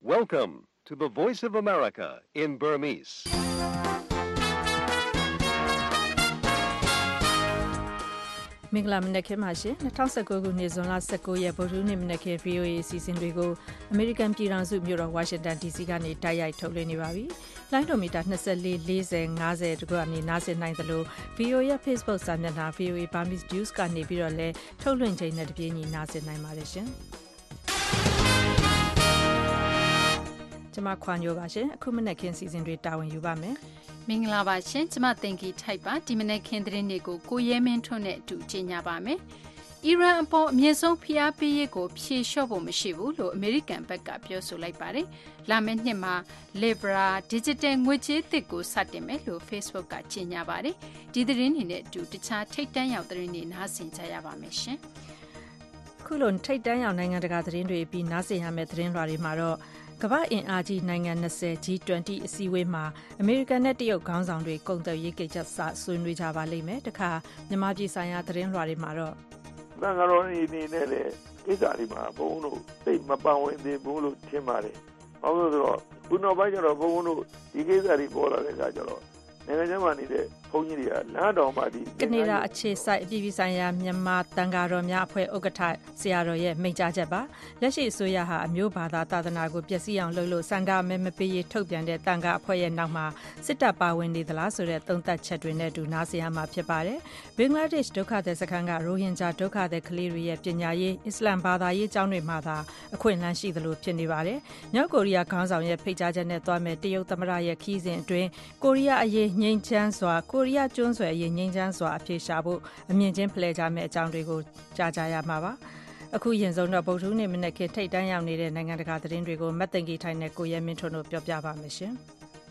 Welcome to the Voice of America in Burmese. ။မင်္ဂလာမနက်ခင်းပါရှင်2019ခုနှစ်ဇွန်လ19ရက်ဗုဒ္ဓဟူးနေ့မနက်ခင်း VOA အစီအစဉ်တွေကို American ပြည်ထောင်စုမြို့တော် Washington DC ကနေတိုက်ရိုက်ထုတ်လွှင့်နေပါပြီ။လိုင်းဒိုမီတာ24 40 50တို့ကနေနားဆင်နိုင်သလို VOA ရဲ့ Facebook စာမျက်နှာ VOA Burmese News ကနေပြီးတော့လည်းထုတ်လွှင့်ချိန်နဲ့တပြေးညီနားဆင်နိုင်ပါတယ်ရှင်။ကျွန်မခွန်ညိုပါရှင်အခုမနက်ခင်းစီစဉ်တွေတာဝန်ယူပါမယ်မင်္ဂလာပါရှင်ကျမတင်ကီထိုက်ပါဒီမနက်ခင်းသတင်းတွေကိုကိုရဲမင်းထွန်းနဲ့အတူကြီးညာပါမယ်အီရန်အပေါ်အမြင့်ဆုံးဖိအားပေးရေးကိုဖြေလျှော့ဖို့မရှိဘူးလို့အမေရိကန်ဘက်ကပြောဆိုလိုက်ပါတယ်လာမယ့်နှစ်မှာ Libra Digital ငွေကြေးသစ်ကိုစတင်မယ်လို့ Facebook ကကြီးညာပါတယ်ဒီသတင်းတွေနဲ့အတူတခြားထိပ်တန်းရောက်သတင်းတွေနားဆင်ကြရပါမယ်ရှင်ခုလိုထိပ်တန်းရောက်နိုင်ငံတကာသတင်းတွေပြီးနားဆင်ရမယ့်သတင်းလွှာတွေမှာတော့ကမ္ဘာအင်အားကြီးနိုင်ငံ20 G20 အစည်းအဝေးမှာအမေရိကန်နဲ့တရုတ်ခေါင်းဆောင်တွေကုန်သွယ်ရေးကိစ္စဆွေးနွေးကြပါလိမ့်မယ်။တခါမြန်မာပြည်ဆိုင်ရာသတင်းလွှာတွေမှာတော့သံဃာတော်အနေနဲ့လည်းကိစ္စတွေမှာဘုန်းတို့သိမပန်းဝင်သေးဘူးလို့ထင်ပါတယ်။ဘာလို့လဲဆိုတော့ခုနောက်ပိုင်းကျတော့ဘုန်းတို့ဒီကိစ္စတွေပေါ်လာတဲ့အခါကျတော့နိုင်ငံခြားမှာနေတဲ့ဘုန်းကြီးတွေကလမ်းတော်မှာဒီကနေဒါအခြေစိုက်အပြည်ပြည်ဆိုင်ရာမြန်မာတန်ဃာတော်များအဖွဲ့ဥက္ကဋ္ဌဆရာတော်ရဲ့မိန့်ကြားချက်ပါလက်ရှိအစိုးရဟာအမျိုးဘာသာသာသနာကိုပျက်စီးအောင်လုပ်လို့စံဃာမဲမပေးရေးထုတ်ပြန်တဲ့တန်ဃာအဖွဲ့ရဲ့နောက်မှာစစ်တပ်ပါဝင်နေသလားဆိုတဲ့သုံးသပ်ချက်တွေနဲ့အတူနားဆင်ရမှာဖြစ်ပါတယ်ဘင်္ဂလားဒေ့ရှ်ဒုက္ခသည်စခန်းကရိုဟင်ဂျာဒုက္ခသည်ကလေးတွေရဲ့ပညာရေးအစ္စလမ်ဘာသာရေးကျောင်းတွေမှာသာအခွင့်အလမ်းရှိသလိုဖြစ်နေပါတယ်မြောက်ကိုရီးယားခေါင်းဆောင်ရဲ့ဖိတ်ကြားချက်နဲ့တွားမဲ့တရုတ်သမ္မတရဲ့ခီးစဉ်အတွင်းကိုရီးယားအရေးငြိမ်းချမ်းစွာကိုရီးယားကျွန်းဆွယ်အရေးငြိမ်းချမ်းစွာအဖြေရှာဖို့အမြင့်ချင်းဖလှယ်ကြမယ့်အကြောင်းတွေကိုကြားကြရမှာပါအခုရင်ဆုံးတော့ဗုဒ္ဓဟူးနေ့မနက်ခင်းထိပ်တန်းရောက်နေတဲ့နိုင်ငံတကာသတင်းတွေကိုမတ်သိင်္ဂီထိုင်နဲ့ကိုရဲမင်းထွန်းတို့ပြောပြပါမယ်ရှင်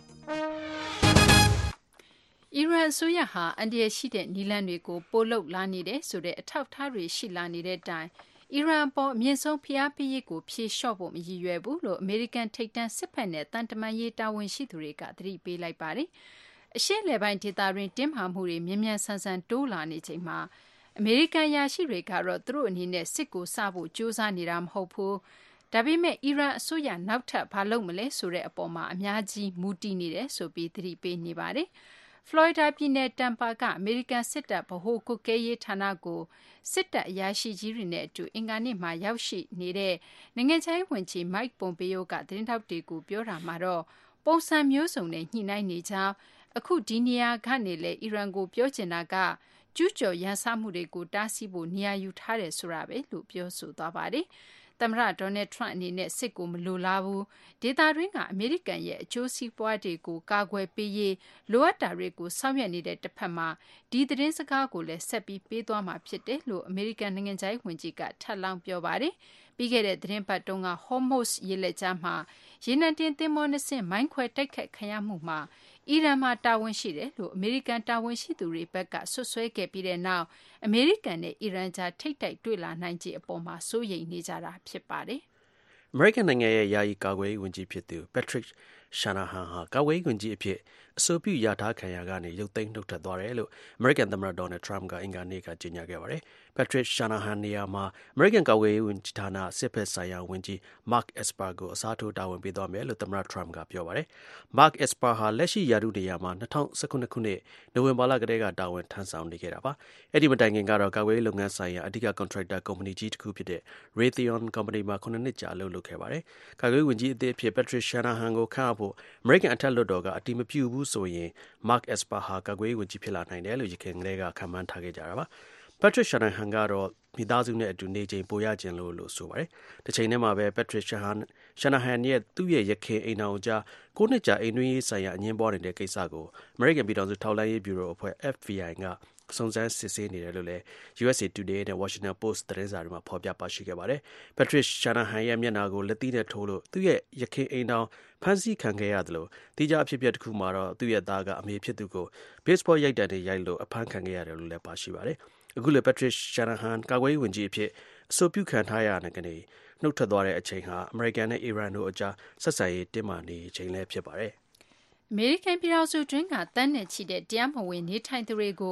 အီရန်အစိုးရဟာအန်ဒီရရှိတဲ့နီလန်တွေကိုပိုလုတ်လာနေတဲ့ဆိုတဲ့အထောက်အထားတွေရှိလာနေတဲ့တိုင်အီရန်ပေါ်အမြင့်ဆုံးဖိအားပေးရေးကိုဖြေလျှော့ဖို့မရည်ရွယ်ဘူးလို့အမေရိကန်ထိပ်တန်းစစ်ဖက်နဲ့တန်တမန်ရေးတာဝန်ရှိသူတွေကသတိပေးလိုက်ပါတယ်အရှေ့လယ်ပိုင်းဒေသတွင်တင်းမာမှုတွေမြ мян ဆန်ဆန်တိုးလာနေချိန်မှာအမေရိကန်ယာရှိတွေကတော့သူတို့အနေနဲ့စစ်ကိုစဖို့ကြိုးစားနေတာမဟုတ်ဘူးဒါပေမဲ့အီရန်အစိုးရနောက်ထပ်ဘာလုပ်မလဲဆိုတဲ့အပေါ်မှာအများကြီးမူတည်နေတယ်ဆိုပြီးသတိပေးနေပါတယ်ဖလော်ရီဒါပြည်နယ်တမ်ပါကအမေရိကန်စစ်တပ်ဗဟိုကုကဲရေးဌာနကိုစစ်တပ်အရာရှိကြီးတွေနဲ့အတူအင်္ဂါနေ့မှာရောက်ရှိနေတဲ့နိုင်ငံခြားရေးဝန်ကြီးမိုက်ပွန်ပေယိုကသတင်းထောက်တွေကိုပြောတာမှာတော့ပုံစံမျိုးစုံနဲ့ညှိနှိုင်းနေကြောင်းအခုဒီနေရာကနေလေအီရန်ကိုပြောချင်တာကကျူးကျော်ရန်စမှုတွေကိုတားဆီးဖို့နေရာယူထားတယ်ဆိုတာပဲလို့ပြောဆိုသွားပါတယ်။သမ္မတဒေါ်နယ်ထရန့်အနေနဲ့စစ်ကိုမလိုလားဘူး။ဒေသတွင်းကအမေရိကန်ရဲ့အကျိုးစီးပွားတွေကိုကာကွယ်ပေးရေးလိုအပ်တာတွေကိုဆောင်ရွက်နေတဲ့တစ်ဖက်မှာဒီသတင်းစကားကိုလည်းဆက်ပြီးပေးသွားမှာဖြစ်တယ်လို့အမေရိကန်နိုင်ငံခြားရေးဝန်ကြီးကထပ်လောင်းပြောပါတယ်။ပြီးခဲ့တဲ့သတင်းပတ်တုန်းက Hormuz ရေလက်ကြားမှာရေနံတင်သင်္ဘောနှစ်စင်းမိုင်းခွဲတိုက်ခိုက်ခံရမှုမှာအီရန်မှာတာဝန်ရှိတယ်လို့အမေရိကန်တာဝန်ရှိသူတွေဘက်ကဆွဆွဲခဲ့ပြီးတဲ့နောက်အမေရိကန်နဲ့အီရန်ကြားထိပ်တိုက်တွေ့လာနိုင်ခြေအပေါ်မှာစိုးရိမ်နေကြတာဖြစ်ပါတယ်။အမေရိကန်နိုင်ငံရဲ့ယာယီကာကွယ်ရေးဝန်ကြီးဖြစ်သူ Patrick Shanahan ဟာကာကွယ်ရေးဝန်ကြီးအဖြစ်အဆိုပြုရထားခံရကနေရုပ်သိမ်းနှုတ်ထွက်သွားတယ်လို့အမေရိကန်သမ္မတဒေါ်နယ်ထရမ့်ကအင်္ဂါနေ့ကကြေညာခဲ့ပါတယ်။ Patrick Shanahan နေရာမှာအမေရိကန်ကာကွယ်ရေးဝန်ကြီးဌာနစစ်ဘက်ဆိုင်ရာဝန်ကြီး Mark Esper ကိုအစားထိုးတာဝန်ပေးသွားမယ်လို့သမ္မတထရမ့်ကပြောပါတယ်။ Mark Esper ဟာလက်ရှိရာထူးနေရာမှာ2019ခုနှစ်နိုဝင်ဘာလကတည်းကတာဝန်ထမ်းဆောင်နေခဲ့တာပါ။အဲ့ဒီမတိုင်ခင်ကတော့ကာကွယ်ရေးလုပ်ငန်းဆိုင်ရာအဓိကကွန်ထရိုက်တာကုမ္ပဏီကြီးတစ်ခုဖြစ်တဲ့ Raytheon ကုမ္ပဏီမှာ9နှစ်ကြာအလုပ်လုပ်ခဲ့ပါတယ်။ကာကွယ်ရေးဝန်ကြီးအသစ်အဖြစ် Patrick Shanahan ကိုခန့်အပ်ဖို့အမေရိကန်အထက်လွှတ်တော်ကအတည်မပြုဘူးဆိုရင်Mark Esper ဟာကာကွယ်ရေးဝန်ကြီးဖြစ်လာနိုင်တယ်လို့ယခင်ကတည်းကခန့်မှန်းထားခဲ့ကြတာပါ။ Patrick Shanahan ကတော့မိသားစုနဲ့အတူနေချိန်ပိုရခြင်းလို့ဆိုပါတယ်။တစ်ချိန်တည်းမှာပဲ Patrick Shanahan ရဲ့သူ့ရဲ့ယခင်အိမ်တော်ကြား9နှစ်ကြာအိမ်တွင်းရေးဆိုင်ရာအငြင်းပွားနေတဲ့ကိစ္စကိုအမေရိကန်ပြည်ထောင်စုထောက်လှမ်းရေးဗျူရိုအဖွဲ့ FBI ကစုံစမ်းစစ်ဆေးနေတယ်လို့လည်း USA Today နဲ့ Washington Post သတင်းစာတွေမှာဖော်ပြပါရှိခဲ့ပါတယ်။ Patrick Shanahan ရဲ့မျက်နှာကိုလက်သီးနဲ့ထိုးလို့သူ့ရဲ့ယခင်အိမ်တော်ဖမ်းဆီးခံခဲ့ရတယ်လို့တိကျအဖြစ်အပျက်တစ်ခုမှာတော့သူ့ရဲ့သားကအမေဖြစ်သူကို baseball ရိုက်တံတွေရိုက်လို့အဖမ်းခံခဲ့ရတယ်လို့လည်းပါရှိပါတယ်။အခုလေ Patrick Shanahan ကာကွယ်ရေးဝန်ကြီးအဖြစ်အဆိုပြုခံထားရတဲ့ကနေနှုတ်ထွက်သွားတဲ့အချိန်ဟာအမေရိကန်နဲ့အီရန်တို့အကြားဆက်ဆံရေးတင်းမာနေချိန်လည်းဖြစ်ပါတယ်။အမေရိကန်ပြည်ထောင်စုတွင်းကတန်းနဲ့ချီတဲ့တရားမဝင်နေထိုင်သူတွေကို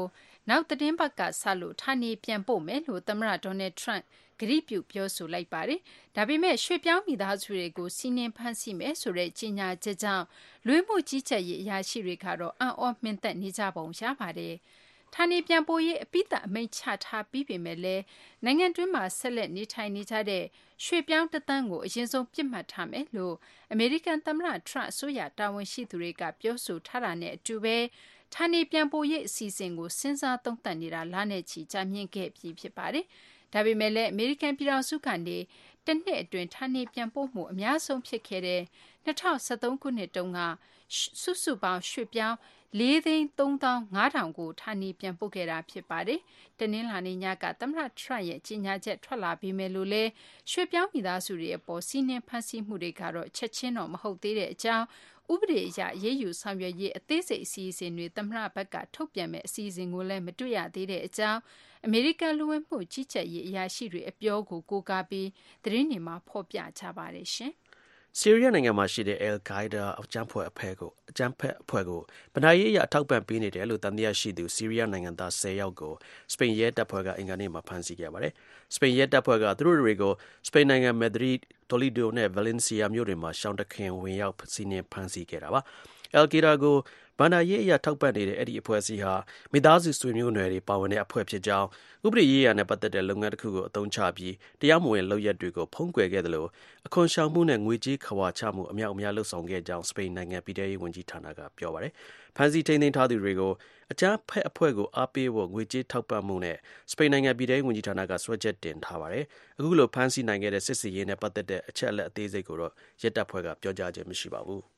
နောက်သတင်းပတ်ကဆလို့ဌာနေပြန်ပို့မယ်လို့သမ္မတဒေါ်နယ်ထရန့်ဂရုပြုပြောဆိုလိုက်ပါတယ်။ဒါပေမဲ့ရွှေ့ပြောင်းမိသားစုတွေကိုစီးနင်းဖမ်းဆီးမယ်ဆိုတဲ့ကြေညာချက်ကြောင့်လူမှုကြီးကြပ်ရေးအရာရှိတွေကတော့အံ့ဩမှင်သက်နေကြပုံရပါတယ်။ဌာနေပြန်ပို့ရေးအပိသက်အမိန့်ချထားပြီးပေမဲ့လည်းနိုင်ငံတွင်းမှာဆက်လက်နေထိုင်နေကြတဲ့ရွှေ့ပြောင်းတသန်းကိုအရင်ဆုံးပြစ်မှတ်ထားမယ်လို့အမေရိကန်သမ္မတထရန့်အစိုးရတာဝန်ရှိသူတွေကပြောဆိုထားတာနဲ့အတူပဲဌာနေပြန်ပို့ရေးအစီအစဉ်ကိုစဉ်းစားသုံးသပ်နေတာလနဲ့ချီကြာမြင့်ခဲ့ပြီးဖြစ်ပါတယ်။ဒါပေမဲ့လည်းအမေရိကန်ပြည်ထောင်စုကနေတစ်နှစ်အတွင်းဌာနေပြန်ပို့မှုအများဆုံးဖြစ်ခဲ့တဲ့2013ခုနှစ်တုန်းကစုစုပေါင်းရွှေ့ပြောင်း4,350,000ကိုဌာနေပြန်ပို့ခဲ့တာဖြစ်ပါတယ်။တနင်္လာနေ့ညကသမ္မတထရန့်ရဲ့ကြေညာချက်ထွက်လာပြီးမယ်လို့လဲရွှေ့ပြောင်းမိသားစုတွေအပေါ်စီးနင်းဖမ်းဆီးမှုတွေကတော့ချက်ချင်းတော့မဟုတ်သေးတဲ့အကြောင်းဥပဒေအရရေးယူဆောင်ရွက်ရေးအသေးစိတ်အစီအစဉ်တွေသမ္မတဘက်ကထုတ်ပြန်မဲ့အစီအစဉ်ကိုလည်းမတွေ့ရသေးတဲ့အကြောင်းအမေရိကန်လူဝင်မှုကြီးကြပ်ရေးအရာရှိတွေအပြောကိုကိုးကားပြီးသတင်းတွေမှာဖော်ပြကြပါတယ်ရှင်။ဆီးရီးယားနိုင်ငံမှာရှိတဲ့ Al-Qaeda အကြမ်းဖက်အဖွဲ့ကိုဗဏ္ဍာရေးအရအထောက်ပံ့ပေးနေတယ်လို့သံသယရှိသူဆီးရီးယားနိုင်ငံသား10 ယောက်ကိုစပိန်ရဲတပ်ဖွဲ့ကအင်္ဂါနေ့မှာဖမ်းဆီးခဲ့ပါတယ်။စပိန်ရဲတပ်ဖွဲ့ကသူတို့တွေကိုစပိန်နိုင်ငံမက်ဒရစ်၊တိုလီဒိုနဲ့ဗာလင်စီယာမြို့တွေမှာရှောင်းတခင်ဝင်ရောက်စီးနင်းဖမ်းဆီးခဲ့တာပါ။ Al-Qaeda ကိုဘဏ္ဍာရေးအရထောက်ပံ့နေတဲ့အဲ့ဒီအဖွဲ့အစည်းဟာမိသားစုဆွေမျိုးနွယ်တွေပါဝင်တဲ့အဖွဲ့ဖြစ်ကြောင်းဥပဒေရေးရာနဲ့ပတ်သက်တဲ့လုပ်ငန်းတစ်ခုကိုအသုံးချပြီးတရားမဝင်လုပ်ရက်တွေကိုဖုံးကွယ်ခဲ့တယ်လို့အခွန်ရှောင်မှုနဲ့ငွေကြေးခဝါချမှုအများအပြားလှုပ်ဆောင်ခဲ့ကြောင်းစပိန်နိုင်ငံပြည်ထရေးဝန်ကြီးဌာနကပြောပါတယ်။ဖမ်းဆီးထိန်းသိမ်းထားသူတွေကိုအကြမ်းဖက်အဖွဲ့ကိုအားပေးဖို့ငွေကြေးထောက်ပံ့မှုနဲ့စပိန်နိုင်ငံပြည်ထရေးဝန်ကြီးဌာနကစွဲချက်တင်ထားပါတယ်။အခုလိုဖမ်းဆီးနိုင်ခဲ့တဲ့စစ်စရေးနဲ့ပတ်သက်တဲ့အချက်အလက်အသေးစိတ်ကိုတော့ရဲတပ်ဖွဲ့ကပြောကြားခြင်းမရှိပါဘူး။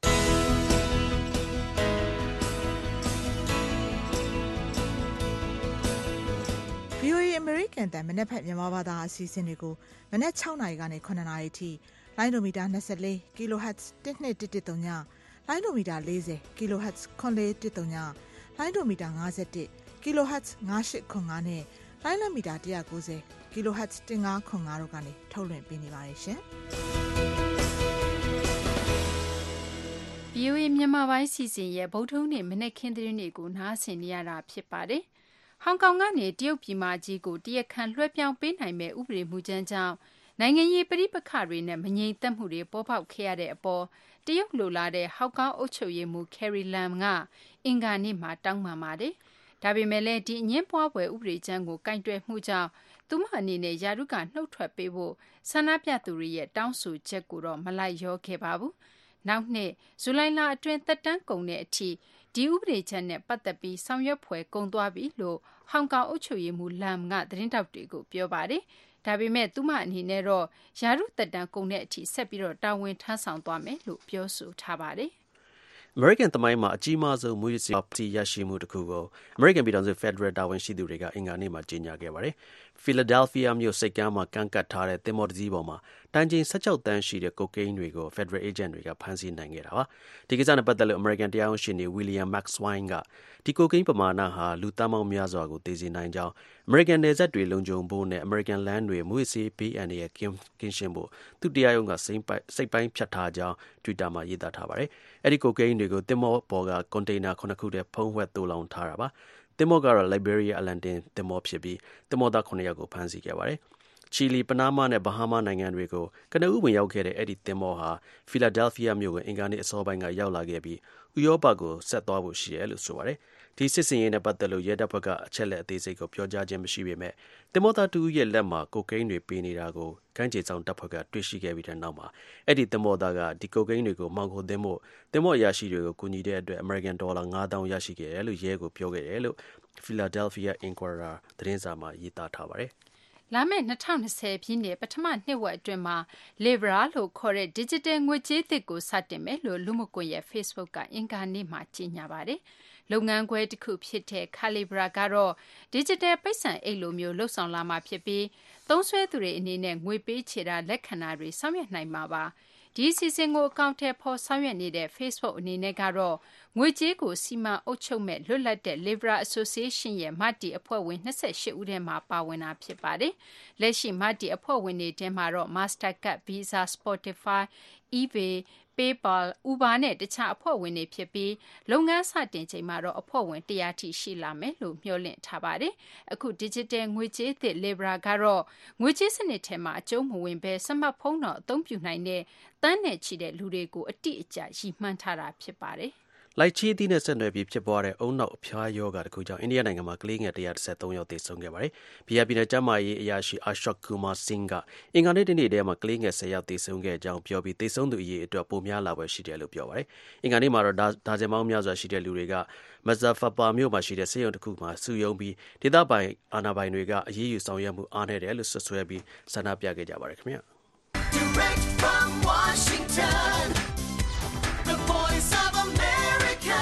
VOA American တန်မနက်ဖက်မြန်မာဘာသာအစီအစဉ်တွေကိုမနက်6နာရီကနေ9နာရီထိလိုင်းဒိုမီတာ24 kHz 1213ညလိုင်းဒိုမီတာ40 kHz 9413ညလိုင်းဒိုမီတာ51 kHz 9805နဲ့လိုင်းလမီတာ190 kHz 1505တို့ကနေထုတ်လွှင့်ပေးနေပါတယ်ရှင်။ VOA မြန်မာပိုင်းစီစဉ်ရဲ့ဗုဒ္ဓဟူးနေ့မနက်ခင်းသတင်းတွေကိုနားဆင်နေရတာဖြစ်ပါတယ်။ဟောင်ကောင်ကနေတရုတ်ပြည်မကြီးကိုတရားခံလွှဲပြောင်းပေးနိုင်မဲ့ဥပဒေမူကြမ်းကြောင့်နိုင်ငံရေးပဋိပက္ခတွေနဲ့မငြိမ်သက်မှုတွေပေါ်ပေါက်ခဲ့ရတဲ့အပေါ်တရုတ်လိုလာတဲ့ဟောင်ကောင်အုပ်ချုပ်ရေးမှူး Carrie Lam ကအင်္ဂါနေ့မှာတောင်းပန်ပါတယ်။ဒါပေမဲ့လည်းဒီအငြင်းပွားဖွယ်ဥပဒေကြမ်းကိုကင်တွယ်မှုကြောင့်သူမအနေနဲ့ယာရုကနှုတ်ထွက်ပေးဖို့ဆန္ဒပြသူတွေရဲ့တောင်းဆိုချက်ကိုတော့မလိုက်လျောခဲ့ပါဘူး။နောက်နှစ်ဇူလိုင်လအတွင်းသက်တမ်းကုန်တဲ့အထိဒီဥပဒေချက်နဲ့ပတ်သက်ပြီးဆောင်ရွက်ဖွယ်ကုန်သွားပြီလို့ဟောင်ကောင်အုပ်ချုပ်ရေးမှူးလမ်ကသတင်းတောက်တွေကိုပြောပါတယ်။ဒါပေမဲ့သူမအနေနဲ့တော့ယာရုသက်တမ်းကုန်တဲ့အထိဆက်ပြီးတော့တာဝန်ထမ်းဆောင်သွားမယ်လို့ပြောဆိုထားပါတယ်။ American သမိုင်းမှာအကြီးမားဆုံးမူရစီပတီရရှိမှုတစ်ခုကို American ပြည်ထောင်စု Federal တာဝန်ရှိသူတွေကအင်္ဂါနေ့မှာကြေညာခဲ့ပါတယ်။ Philadelphia မြို့စိတ်ကမ်းမှာကန့်ကတ်ထားတဲ့သင်္ဘောတစ်စီးပေါ်မှာတန်ချိန်16တန်းရှိတဲ့ကိုကိန်းတွေကို Federal Agent တွေကဖမ်းဆီးနိုင်ခဲ့တာပါ။ဒီကိစ္စနဲ့ပတ်သက်လို့ American တရားရုံးရှေ့နေ William Maxwine ကဒီကိုကိန်းပမာဏဟာလူသန်းပေါင်းများစွာကိုသေစေနိုင်ကြောင်း American နယ်စပ်တွေလုံခြုံဖို့နဲ့ American လမ်းတွေမူရစီဘေးအန္တရာယ်ကင်းရှင်းဖို့သူ့တရားရုံးကစိတ်ပိုင်းဖြတ်ထားကြောင်း Twitter မှာရေးသားထားပါတယ်။အဲ့ဒီကိုကိန်းတွေကိုသင်္ဘောပေါ်ကကွန်တိန်နာ9ခုထဲဖုံးဝှက်သိုလှောင်ထားတာပါ။သင်္ဘောကတော့ Liberia အလံတင်သင်္ဘောဖြစ်ပြီးသင်္ဘောသား9ယောက်ကိုဖမ်းဆီးခဲ့ပါတယ်။ချီလီ၊ပနားမားနဲ့ဘာဟားမားနိုင်ငံတွေကိုကနဦးဝင်ရောက်ခဲ့တဲ့အဲ့ဒီသင်္ဘောဟာ Philadelphia မြို့ကိုအင်္ဂါနေ့အစောပိုင်းကရောက်လာခဲ့ပြီးဥရောပကိုဆက်သွားဖို့ရှိတယ်လို့ဆိုပါတယ်။ဒီစစ်စင်ရေးနဲ့ပတ်သက်လို့ရဲတပ်ဖွဲ့ကအချက်လက်အသေးစိတ်ကိုပြောကြားခြင်းမရှိပေမဲ့သင်္ဘောသားတူရဲ့လက်မှာကိုကိန်းတွေပေးနေတာကိုကမ်းခြေစောင့်တပ်ဖွဲ့ကတွေ့ရှိခဲ့ပြီးတဲ့နောက်မှာအဲ့ဒီသင်္ဘောသားကဒီကိုကိန်းတွေကိုမှောင်ခိုသင်္ဘောအရာရှိတွေကိုကူညီတဲ့အတွက် American $9,000ရရှိခဲ့တယ်လို့ရဲကိုပြောခဲ့တယ်လို့ Philadelphia Inquirer သတင်းစာမှာရေးသားထားပါတယ်။လာမယ့်2020ပြည့်နှစ်ပထမနှစ်ဝက်အတွင်းမှာ Libra လို့ခေါ်တဲ့ digital ငွေကြေးသစ်ကိုစတင်မယ်လို့လူမှုကွန်ရက် Facebook ကအင်္ဂါနေ့မှာကြေညာပါတယ်။လုပ်ငန်းခွဲတစ်ခုဖြစ်တဲ့ Calibra ကတော့ digital ပိတ်စံအိတ်လိုမျိုးလှုပ်ဆောင်လာမှာဖြစ်ပြီးသုံးစွဲသူတွေအနေနဲ့ငွေပေးချေတာလက်ခံတာတွေဆောင်ရွက်နိုင်မှာပါ။ဒီအစီအစဉ်ကိုအကောင့်ထဲပေါ်ဆောင်ရွက်နေတဲ့ Facebook အနေနဲ့ကတော့ငွေကြေးကိုစီမံအုပ်ချုပ်မဲ့လွတ်လပ်တဲ့ Libra Association ရဲ့မတီအဖွဲ့ဝင်28ဦးထဲမှာပါဝင်တာဖြစ်ပါတယ်။လက်ရှိမတီအဖွဲ့ဝင်တွေထဲမှာတော့ Mastercard, Visa, Spotify, eBay PayPal Uber နဲ့တခြားအဖွဲ့ဝင်တွေဖြစ်ပြီးလုပ်ငန်းစတင်ချိန်မှာတော့အဖွဲ့ဝင်100ထိရှိလာမယ်လို့မျှော်လင့်ထားပါတယ်အခု digital ငွေကြေးသစ် Libra ကတော့ငွေကြေးစနစ်ထဲမှာအကျုံးမဝင်ဘဲစမတ်ဖုန်းတော့အသုံးပြုနိုင်တဲ့တန်းနဲ့ချီတဲ့လူတွေကိုအတိအကျရည်မှန်းထားတာဖြစ်ပါတယ်လိုက်ချီသီးနဲ့ဆက်နွယ်ပြီးဖြစ်ပွားတဲ့အုံနောက်အဖျားယောဂါတခုကြောင့်အိန္ဒိယနိုင်ငံမှာကလေးငယ်113ယောက်သေဆုံးခဲ့ပါတယ်။ဘီယာပြည်နယ်ကျန်းမာရေးအရာရှိ Ashok Kumar Singh ကအင်္ဂါနေ့တနေ့တည်းမှာကလေးငယ်10ယောက်သေဆုံးခဲ့ကြောင်းပြောပြီးသေဆုံးသူအရေအတွက်ပိုများလာပဲရှိတယ်လို့ပြောပါတယ်။အင်္ဂါနေ့မှာတော့ဒါဇင်ပေါင်းများစွာရှိတဲ့လူတွေက Muzaffarpur မြို့မှာရှိတဲ့ဆေးရုံတစ်ခုမှာစုရုံးပြီးဒေသပိုင်အာဏာပိုင်တွေကအရေးယူဆောင်ရွက်မှုအားနည်းတယ်လို့ဆွဆွဲပြီးဆန္ဒပြခဲ့ကြပါတယ်ခင်ဗျာ။ Direct from Washington, the voice of America,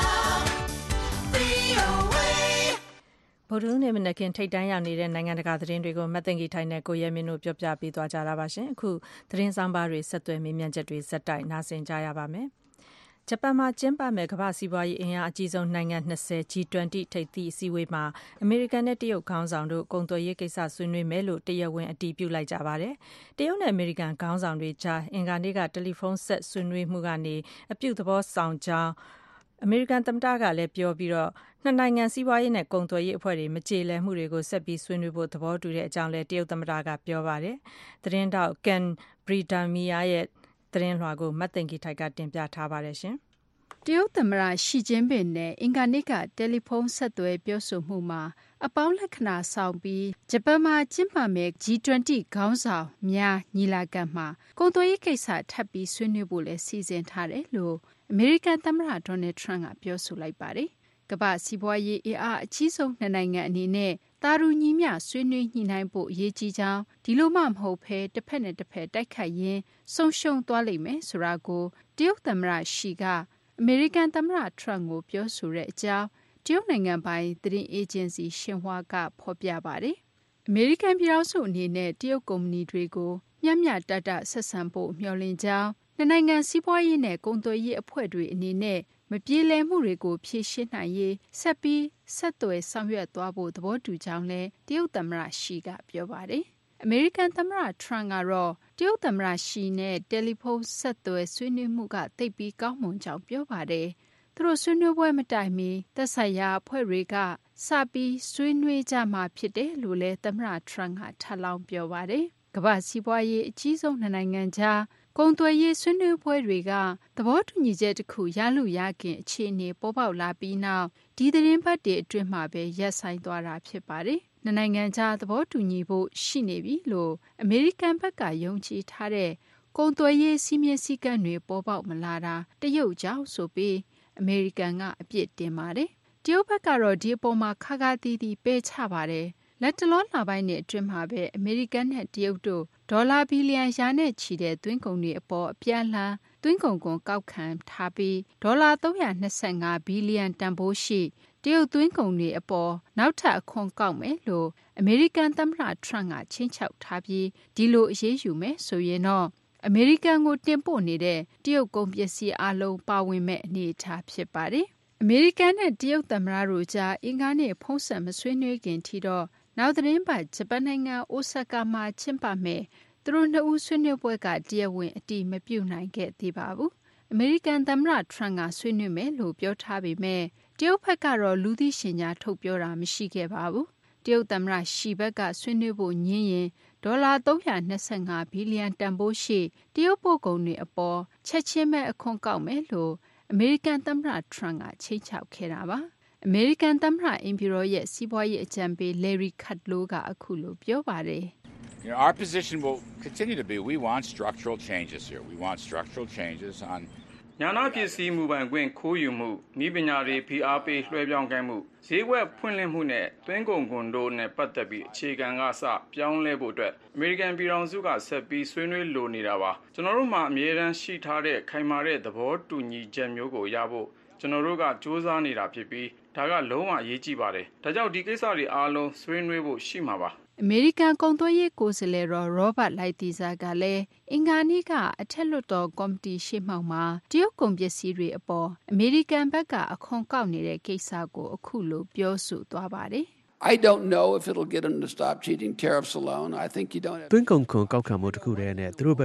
VOA ဗုဒ္ဓနေ့မနက်ခင်းထိတ်တန်းရောက်နေတဲ့နိုင်ငံတကာသတင်းတွေကိုမတ်တင်ကြီးထိုင်တဲ့ကိုရဲမင်းတို့ပြောပြပေးသွားကြတာပါရှင်အခုသတင်းဆောင်ပါတွေဆက်သွယ်မေးမြန်းချက်တွေဇက်တိုက်နားဆင်ကြရပါမယ်ဂျပန်မှာကျင်းပမဲ့ကမ္ဘာစီးပွားရေးအင်အားအကြီးဆုံးနိုင်ငံ20 G20 ထိပ်သီးအစည်းအဝေးမှာအမေရိကန်နဲ့တရုတ်ခေါင်းဆောင်တို့ကုန်သွယ်ရေးကိစ္စဆွေးနွေးမယ်လို့တရားဝင်အတည်ပြုလိုက်ကြပါတယ်။တရုတ်နဲ့အမေရိကန်ခေါင်းဆောင်တွေကြားအင်္ဂါနေ့ကတယ်လီဖုန်းဆက်ဆွေးနွေးမှုကနေအပြုသဘောဆောင်ကြောင်းအမေရိကန်သမ္မတကလည်းပြောပြီးတော့နှစ်နိုင်ငံစီးပွားရေးနဲ့ကုန်သွယ်ရေးအဖွဲ့တွေမကြေလည်မှုတွေကိုဆက်ပြီးဆွေးနွေးဖို့သဘောတူတဲ့အကြောင်းလည်းတရုတ်သမ္မတကပြောပါတယ်။သတင်းတောက် Ken Bredemeier ရဲ့သတင်းလွှာကိုမတ်တင်ကြီးထိုက်ကတင်ပြထားပါတယ်ရှင်တရုတ်သမ္မတရှီကျင်းပင်နဲ့အင်္ဂါနေ့ကတယ်လီဖုန်းဆက်သွယ်ပြောဆိုမှုမှာအပေါင်းလက္ခဏာဆောင်ပြီးဂျပန်မှာကျင်းပမယ့် G20 ခေါင်းဆောင်များညီလာခံမှာကုန်သွယ်ရေးကိစ္စထပ်ပြီးဆွေးနွေးဖို့လည်းစီစဉ်ထားတယ်လို့အမေရိကန်သမ္မတဒေါ်နယ်ထရန့်ကပြောဆိုလိုက်ပါတယ်။ကမ္ဘာစီးပွားရေးအင်အားအကြီးဆုံးနှစ်နိုင်ငံအနေနဲ့တာရူညီမျှဆွေးနွေးညှိနှိုင်းဖို့အရေးကြီးကြောင်းဒီလိုမှမဟုတ်ဘဲတစ်ဖက်နဲ့တစ်ဖက်တိုက်ခိုက်ရင်းဆုံးရှုံးသွားလိမ့်မယ်ဆိုတာကိုတရုတ်သမ္မတရှီကအမေရိကန်သမ္မတထရန့်ကိုပြောဆိုတဲ့အကြောင်းတရုတ်နိုင်ငံပိုင်သတင်းအေဂျင်စီရှင်ဟွာကဖော်ပြပါတယ်။အမေရိကန်ပြည်ထောင်စုအနေနဲ့တရုတ်ကုမ္ပဏီတွေကိုမျှမျှတတဆက်ဆံဖို့မျှော်လင့်ကြောင်းနှစ်နိုင်ငံစီးပွားရေးနဲ့ကုန်သွယ်ရေးအဖွဲ့တွေအနေနဲ့မပြေလည်မှုတွေကိုဖြေရှင်းနိုင်ရေးဆက်ပြီးဆက်သွယ်ဆောင်ရွက်သွားဖို့သဘောတူကြောင်းလည်းတရုတ်သမ္မတရှီကပြောပါတယ်။အမေရိကန်သမ္မတထရန့်ကတော့တရုတ်သမ္မတရှီနဲ့တယ်လီဖုန်းဆက်သွယ်ဆွေးနွေးမှုကသိပ်ပြီးကောင်းမွန်ကြောင်းပြောပါတယ်။သူတို့ဆွေးနွေးပွဲမတိုင်မီသက်ဆိုင်ရာအဖွဲ့တွေကစပြီးဆွေးနွေးကြမှာဖြစ်တယ်လို့လည်းသမ္မတထရန့်ကထပ်လောင်းပြောပါတယ်။ကမ္ဘာစီးပွားရေးအကြီးဆုံးနှစ်နိုင်ငံကြားကုန်သွယ်ရေးဆွေးနွေးပွဲတွေကသဘောတူညီချက်တစ်ခုရလို့ရခင်အခြေအနေပေါ်ပေါက်လာပြီးနောက်ဒီသတင်းပတ်တွေအတွင်းမှာပဲရပ်ဆိုင်းသွားတာဖြစ်ပါတယ်။နှစ်နိုင်ငံကြားသဘောတူညီဖို့ရှိနေပြီလို့အမေရိကန်ဘက်ကယုံကြည်ထားတဲ့ကုန်သွယ်ရေးစည်းမျဉ်းစည်းကမ်းတွေပေါ်ပေါက်မလာတာတရုတ်ကြောင့်ဆိုပြီးအမေရိကန်ကအပြစ်တင်ပါတယ်။တရုတ်ဘက်ကတော့ဒီအပေါ်မှာခါခါသီးသီးပယ်ချပါတယ်။လက်တလောလပိုင်းနဲ့အတွင်းမှာပဲအမေရိကန်နဲ့တရုတ်တို့ဒေါ်လာဘီလီယံရာနဲ့ချီတဲ့သွင်းကုန်တွေအပေါ်အပြန်အလှန်သွင်းကုန်ခွန်ကောက်ခံထားပြီးဒေါ်လာ325ဘီလီယံတန်ဖိုးရှိတရုတ်သွင်းကုန်တွေအပေါ်နောက်ထပ်အခွန်ကောက်မယ်လို့အမေရိကန်သမ္မတထရန့်ကချိန်ချောက်ထားပြီးဒီလိုအရေးယူမယ်ဆိုရင်တော့အမေရိကန်ကိုတင်ပို့နေတဲ့တရုတ်ကုန်ပစ္စည်းအလုံးပါဝင်မဲ့အနေအထားဖြစ်ပါတယ်။အမေရိကန်နဲ့တရုတ်သမ္မတတို့ကြားအင်္ဂါနေ့ဖုန်းဆက်မဆွေးနွေးခင်ထိတော့နောက်သတင်းပတ်ဂျပန်နိုင်ငံအိုဆာကာမှာကျင်းပမယ်သူတို့နှစ်ဦးဆွေးနွေးပွဲကတရားဝင်အတည်မပြုနိုင်ခဲ့သေးပါဘူး။အမေရိကန်သမ္မတထရန့်ကဆွေးနွေးမယ်လို့ပြောထားပေမဲ့တရုတ်ဘက်ကတော့လူသိရှင်ကြားထုတ်ပြောတာမရှိခဲ့ပါဘူး။တရုတ်သမ္မတရှီဘက်ကဆွေးနွေးဖို့ညင်းရင်ဒေါ်လာ325ဘီလီယံတန်ဖိုးရှိတရုတ်ပို့ကုန်တွေအပေါ်ချက်ချင်းပဲအခွန်ကောက်မယ်လို့အမေရိကန်သမ္မတထရန့်ကချိန်ချောက်ခဲ့တာပါ။အမေရိကန်သမ္မတအင်ဖြူတော်ရဲ့စီးပွားရေးအကြံပေး Larry Kudlow ကအခုလိုပြောပါတယ်။ Our position will continue to be we want structural changes here. We want structural changes on ညာနာပစ္စည်းမူပိုင်ခွင့်ခိုးယူမှုဤပညာတွေဖိအားပေးလွှဲပြောင်းခိုင်းမှုဈေးကွက်ဖွင့်လှစ်မှုနဲ့သွင်းကုန်ခွန်တို့နဲ့ပတ်သက်ပြီးအခြေခံကစပြောင်းလဲဖို့အတွက်အမေရိကန်ပြည်ထောင်စုကဆက်ပြီးဆွေးနွေးလိုနေတာပါကျွန်တော်တို့မှာအမြဲတမ်းရှိထားတဲ့ခိုင်မာတဲ့သဘောတူညီချက်မျိုးကိုရဖို့ကျွန်တော်တို့ကစူးစမ်းနေတာဖြစ်ပြီးဒါကလုံးဝအရေးကြီးပါတယ်ဒါကြောင့်ဒီကိစ္စတွေအားလုံးဆွေးနွေးဖို့ရှိမှာပါအမေရိကန်ကုန်သွယ်ရေးကိုယ်စားလှယ်ရောဘတ်လိုက်တီဇာကလည်းအင်္ဂါနေ့ကအထက်လွှတ်တော်ကော်မတီရှေ့မှောက်မှာတရုတ်ကုန်ပစ္စည်းတွေအပေါ်အမေရိကန်ဘက်ကအခွန်ကောက်နေတဲ့ကိစ္စကိုအခုလိုပြောဆိုသွားပါတယ် I don't know if it'll get them to stop cheating tariffs alone. I think you don't have သွင်းကုန်ခွန်ကောက်ခံမှုတစ်ခုတည်းနဲ့သူတို့ဘက်က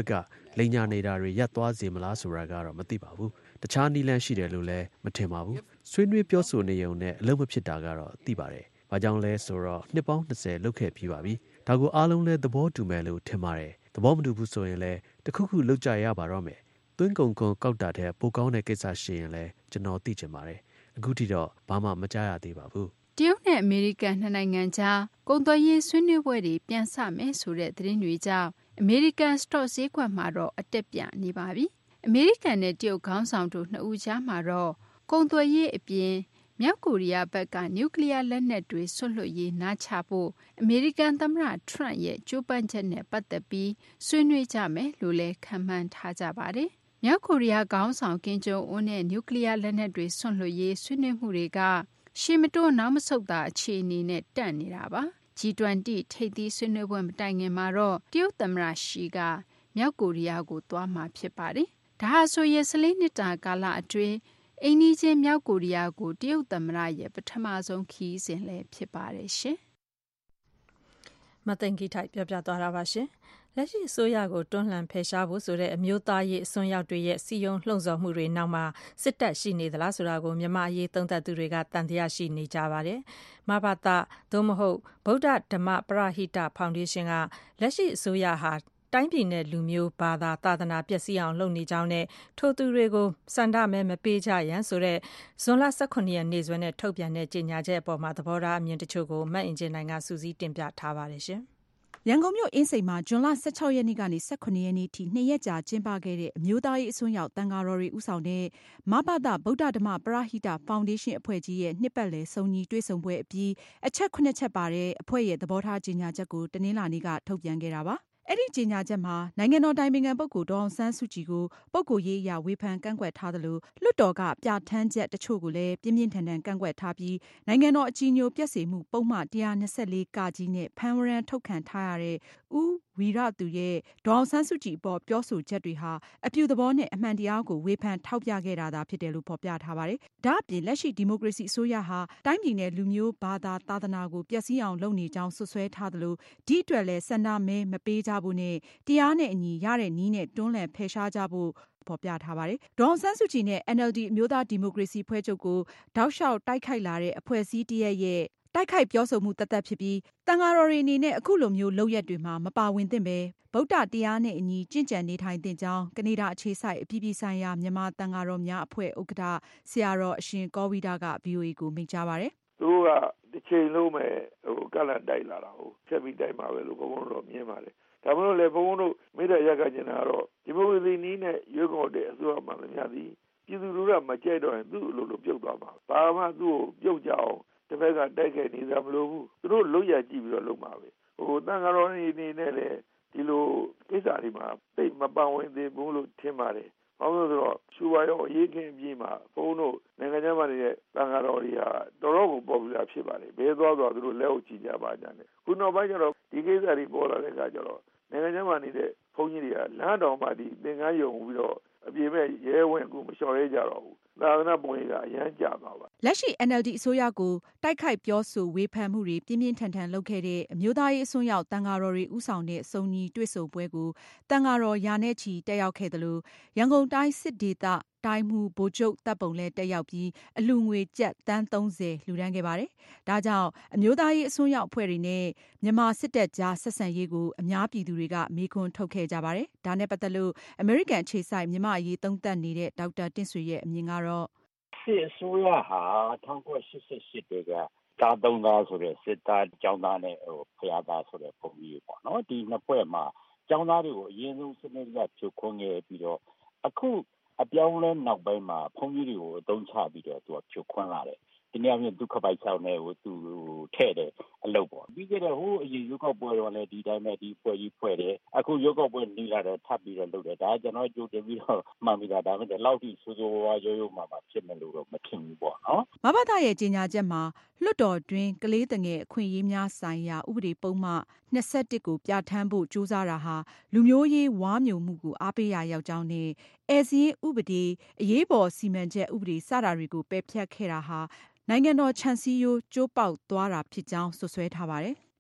လိန်ညာနေတာတွေရပ်သွားစေမလားဆိုတာကတော့မသိပါဘူးတခြားနည်းလမ်းရှိတယ်လို့လည်းမထင်ပါဘူးဆွေးနွေးပြောဆိုနေုံနဲ့အလုံးမဖြစ်တာကတော့သိပါတယ်ဘာကြောင့်လဲဆိုတော့နှစ်ပေါင်း20လုပ်ခဲ့ပြီးပါပြီဒါကိုအားလုံးလည်းသဘောတူမယ်လို့ထင်ပါတယ်သဘောမတူဘူးဆိုရင်လည်းတခုခုလုပ်ကြရပါတော့မယ်သွင်းကုန်ကောက်တာတဲ့ပိုကောင်းတဲ့ကိစ္စရှိရင်လည်းကျွန်တော်သိချင်ပါတယ်အခုထိတော့ဘာမှမကြားရသေးပါဘူးတရုတ်နဲ့အမေရိကန်နှစ်နိုင်ငံကြားကုန်သွယ်ရေးဆွေးနွေးပွဲတွေပြန်စမယ်ဆိုတဲ့သတင်းတွေကြောင့်အမေရိကန်စတော့ဈေးကွက်မှာတော့အတက်ပြနေပါပြီအမေရိကန်နဲ့တရုတ်ခေါင်းဆောင်တို့နှစ်ဦးကြားမှာတော့ကုန်သွယ်ရေးအပြင်မြောက်ကိုရီးယားဘက်ကနျူကလ িয়ার လက်နက်တွေဆွတ်လွတ်ရေးနားချဖို့အမေရိကန်သမ္မတထရန့်ရဲ့ကြိုးပမ်းချက်နဲ့ပတ်သက်ပြီးဆွေးနွေးကြမယ်လို့လည်းခန့်မှန်းထားကြပါတယ်။မြောက်ကိုရီးယားခေါင်းဆောင်ကင်ဂျုံအွန်းနဲ့နျူကလ িয়ার လက်နက်တွေဆွတ်လွတ်ရေးဆွေးနွေးမှုတွေကရှေ့မတိုးနောက်မဆုတ်တာအခြေအနေနဲ့တန့်နေတာပါ။ G20 ထိပ်သီးဆွေးနွေးပွဲမတိုင်ခင်မှာတော့တရုတ်သမ္မတရှီကမြောက်ကိုရီးယားကိုသွားမှာဖြစ်ပါတယ်။ဒါဟာဆိုရင်14နှစ်တာကာလအတွင်းအိမ်နီးချင်းမြောက်ကိုရီးယားကိုတရုတ်သမ္မတရဲ့ပထမဆုံးခီးစဉ်လည်းဖြစ်ပါတယ်ရှင်။မသိင်္ဂီထိုက်ပြောပြသွားတာပါရှင်။လက်ရှိအစိုးရကိုတွန်းလှန်ဖယ်ရှားဖို့ဆိုတဲ့အမျိုးသားရေးအစွန်းရောက်တွေရဲ့စီယုံလှုံ့ဆော်မှုတွေနောက်မှာစစ်တပ်ရှိနေသလားဆိုတာကိုမြန်မာအရေးသုံးသပ်သူတွေကတန်တရားရှိနေကြပါတယ်။မဘာသာသို့မဟုတ်ဗုဒ္ဓဓမ္မပရဟိတဖောင်ဒေးရှင်းကလက်ရှိအစိုးရဟာတိုင်းပြည်နဲ့လူမျိုးဘာသာသာသနာပျက်စီးအောင်လုပ်နေကြောင်းနဲ့ထိုသူတွေကိုစန္ဒမဲမပေးကြရန်ဆိုတဲ့ဇွန်လ18ရက်နေ့စွဲနဲ့ထုတ်ပြန်တဲ့ကြေညာချက်အပေါ်မှာသဘောထားအမြင်တချို့ကိုမတ်အင်ဂျင်နိုင်ကစူးစီးတင်ပြထားပါတယ်ရှင်။ရန်ကုန်မြို့အင်းစိန်မှာဇွန်လ16ရက်နေ့ကနေ18ရက်နေ့ထိ2ရက်ကြာကျင်းပခဲ့တဲ့အမျိုးသားရေးအစွန်းရောက်တန်ဃာတော်တွေဦးဆောင်တဲ့မဘသဗုဒ္ဓဓမ္မပရဟိတဖောင်ဒေးရှင်းအဖွဲ့ကြီးရဲ့နှစ်ပတ်လည်စုံညီတွေ့ဆုံပွဲအပြီးအချက်9ချက်ပါတဲ့အဖွဲ့ရဲ့သဘောထားကြေညာချက်ကိုတနင်္လာနေ့ကထုတ်ပြန်ခဲ့တာပါ။အဲ့ဒီကြေညာချက်မှာနိုင်ငံတော်တိုင်ပင်ခံပုဂ္ဂိုလ်ဒေါ်အောင်ဆန်းစုကြည်ကိုပုဂ္ဂိုလ်ရေးအရဝေဖန်ကန့်ကွက်ထားသလိုလွှတ်တော်ကပြဋ္ဌာန်းချက်တချို့ကိုလည်းပြင်းပြင်းထန်ထန်ကန့်ကွက်ထားပြီးနိုင်ငံတော်အကြီးအကျယ်ပျက်စေမှုပုံမှန်124ကကြီးနဲ့ဖမ်းဝရမ်းထုတ်ခံထားရတဲ့ဦးဝီရသူရဲ့ဒေါ်အောင်ဆန်းစုကြည်အပေါ်ပြောဆိုချက်တွေဟာအပြုသဘောနဲ့အမှန်တရားကိုဝေဖန်ထောက်ပြခဲ့တာသာဖြစ်တယ်လို့ဖော်ပြထားပါတယ်။ဒါ့အပြင်လက်ရှိဒီမိုကရေစီအစိုးရဟာတိုင်းပြည်နဲ့လူမျိုးဘာသာသာသနာကိုပျက်စီးအောင်လုပ်နေကြောင်းဆွဆွဲထားသလိုဒီအတွက်လည်းဆန္ဒမဲမပေးကြဖို့နဲ့တရားနဲ့အညီရတဲ့နည်းနဲ့တွန်းလှန်ဖယ်ရှားကြဖို့ဖော်ပြထားပါတယ်။ဒေါ်အောင်ဆန်းစုကြည်နဲ့ NLD အမျိုးသားဒီမိုကရေစီဖွဲ့ချုပ်ကိုတောက်လျှောက်တိုက်ခိုက်လာတဲ့အဖွဲ့အစည်းတရက်ရဲ့တိုက်ခိုက်ပြောဆိုမှုတသက်ဖြစ်ပြီးတန်ဃာတော်တွေအနေနဲ့အခုလိုမျိုးလုပ်ရက်တွေမှာမပါဝင်သင့်ပဲဗုဒ္ဓတရားနဲ့အညီကျင့်ကြံနေထိုင်သင့်ကြောင်းကနေဒါအခြေစိုက်အပြည်ပြည်ဆိုင်ရာမြန်မာတန်ဃာတော်များအဖွဲ့ဥက္ကဋ္ဌဆရာတော်အရှင်ကောဝိဒက VOA ကိုမိန့်ကြားပါတယ်။သူတို့ကတစ်ချိန်လုံးပဲကလန်တိုက်လာတာကိုဆက်ပြီးတိုက်မှာပဲလို့ဘုန်းဘုန်းတို့မြင်ပါတယ်။ဒါမှမဟုတ်လေဘုန်းဘုန်းတို့မိတဲ့ရက်ကကျင်တာတော့ဒီမိုကရေစီနည်းနဲ့ရွေးကောက်တဲ့အစိုးရမှလည်းများသည်ပြည်သူလူထုကမကြိုက်တော့ရင်သူ့အလိုလိုပြုတ်သွားမှာ။ဘာမှသူ့ကိုပြုတ်ကြအောင်တစ်ဖက်ကတိုက်ခိုက်နေကြမလို့ဘူးသူတို့လုံရကြည့်ပြီးတော့လုံမှာပဲတန်ဃာတော်အနေနဲ့လည်းဒီလိုကိစ္စတွေမှာသိမပန်းဝင်သေးဘူးလို့ထင်ပါတယ်ဘာလို့လဲဆိုတော့ရှူပါရောအရေးခင်းပြီးမှဘုန်းတို့နိုင်ငံခြားမှာနေတဲ့တန်ဃာတော်တွေဟာတော်တော်ကို popular ဖြစ်ပါတယ်ဘယ်သွားသူတို့လက်အုပ်ကြည့်ကြပါကြတယ်ခုနောက်ပိုင်းကျတော့ဒီကိစ္စတွေပေါ်လာတဲ့အခါကျတော့နိုင်ငံခြားမှာနေတဲ့ဘုန်းကြီးတွေကလမ်းတော်မှာဒီသင်္ကန်းယုံပြီးတော့အပြေမဲ့ရဲဝင်ကူမလျှော်ရဲကြတော့ဘူးသာသနာ့ပုံရိပ်ကအရန်ကျသွားပါလက်ရှိ NLD အစိုးရကိုတိုက်ခိုက်ပြောဆိုဝေဖန်မှုတွေပြင်းပြင်းထန်ထန်လုပ်ခဲ့တဲ့အမျိုးသားရေးအစွန်းရောက်တန်ဃာတော်တွေဦးဆောင်တဲ့စုံညီတွေ့ဆုံပွဲကိုတန်ဃာတော်ရာနဲ့ချီတက်ရောက်ခဲ့တယ်လို့ရန်ကုန်တိုင်းစစ်ဒေသတိုင်းမှုဗိုလ်ချုပ်တပ်ပုံလဲတက်ရောက်ပြီးအလူငွေကျပ်တန်း30လှူဒန်းခဲ့ပါတယ်။ဒါကြောင့်အမျိုးသားရေးအစွန်းရောက်အဖွဲ့တွေနဲ့မြန်မာစစ်တပ်ကြားဆက်ဆံရေးကိုအများပြည်သူတွေကမေးခွန်းထုတ်ခဲ့ကြပါတယ်။ဒါနဲ့ပတ်သက်လို့အမေရိကန်ခြေဆိုင်မြန်မာအရေးသုံးသပ်နေတဲ့ဒေါက်တာတင့်ဆွေရဲ့အမြင်ကတော့စစ်အစိုးရဟာ1988တည်းကတာသုံးသားဆိုတဲ့စစ်သားကျောင်းသားနဲ့ဖျားသားဆိုတဲ့ပုံကြီးပေါ့နော်ဒီနှစ်ဖွဲ့မှာကျောင်းသားတွေကိုအရင်ဆုံးစနစ်တကျဖြုတ်ခွင်းခဲ့ပြီးတော့အခုအပြောင်းလဲနောက်ပိုင်းမှာဘုန်းကြီးတွေကိုအသုံးချပြီးတော့သူကဖြုတ်ခွင်းလာတယ်ဒီနေ့အပြင်ဒုက္ခပိုက်ချောင်းနဲ့ကိုသူထဲ့တယ်အလုပ်ပေါ့ပြီးခဲ့တဲ့ဟိုအရင်ရုပ်ောက်ပွဲတော့လည်းဒီတိုင်းပဲဒီဖွဲ့ကြီးဖွဲ့တယ်အခုရုပ်ောက်ပွဲနေလာတော့ထပ်ပြီးတော့လုပ်တယ်ဒါကျွန်တော်ကြိုတင်ပြီးတော့မှန်ပြီးတာဒါပေမဲ့လောက်ထိဆိုးဆိုးဝါးရိုးမှဖြစ်မယ်လို့တော့မထင်ဘူးပေါ့နော်မဘသရဲ့ကြေညာချက်မှာလွှတ်တော်တွင်ကလေးတငယ်အခွင့်အရေးများဆိုင်ရာဥပဒေပုံမှ21ကိုပြဋ္ဌာန်းဖို့ကြိုးစားတာဟာလူမျိုးရေးဝါးမျိုးမှုကိုအားပေးရာရောက်ကြောင်းနဲ့ဧည့်စာရင်းဥပဒေအရေးပေါ်စီမံချက်ဥပဒေစတာတွေကိုပယ်ဖျက်ခဲ့တာဟာနိုင်ငံတော်ခြံစည်းရိုးကျိုးပေါက်သွားတာဖြစ်ကြောင်းဆွဆွဲထားပါတယ်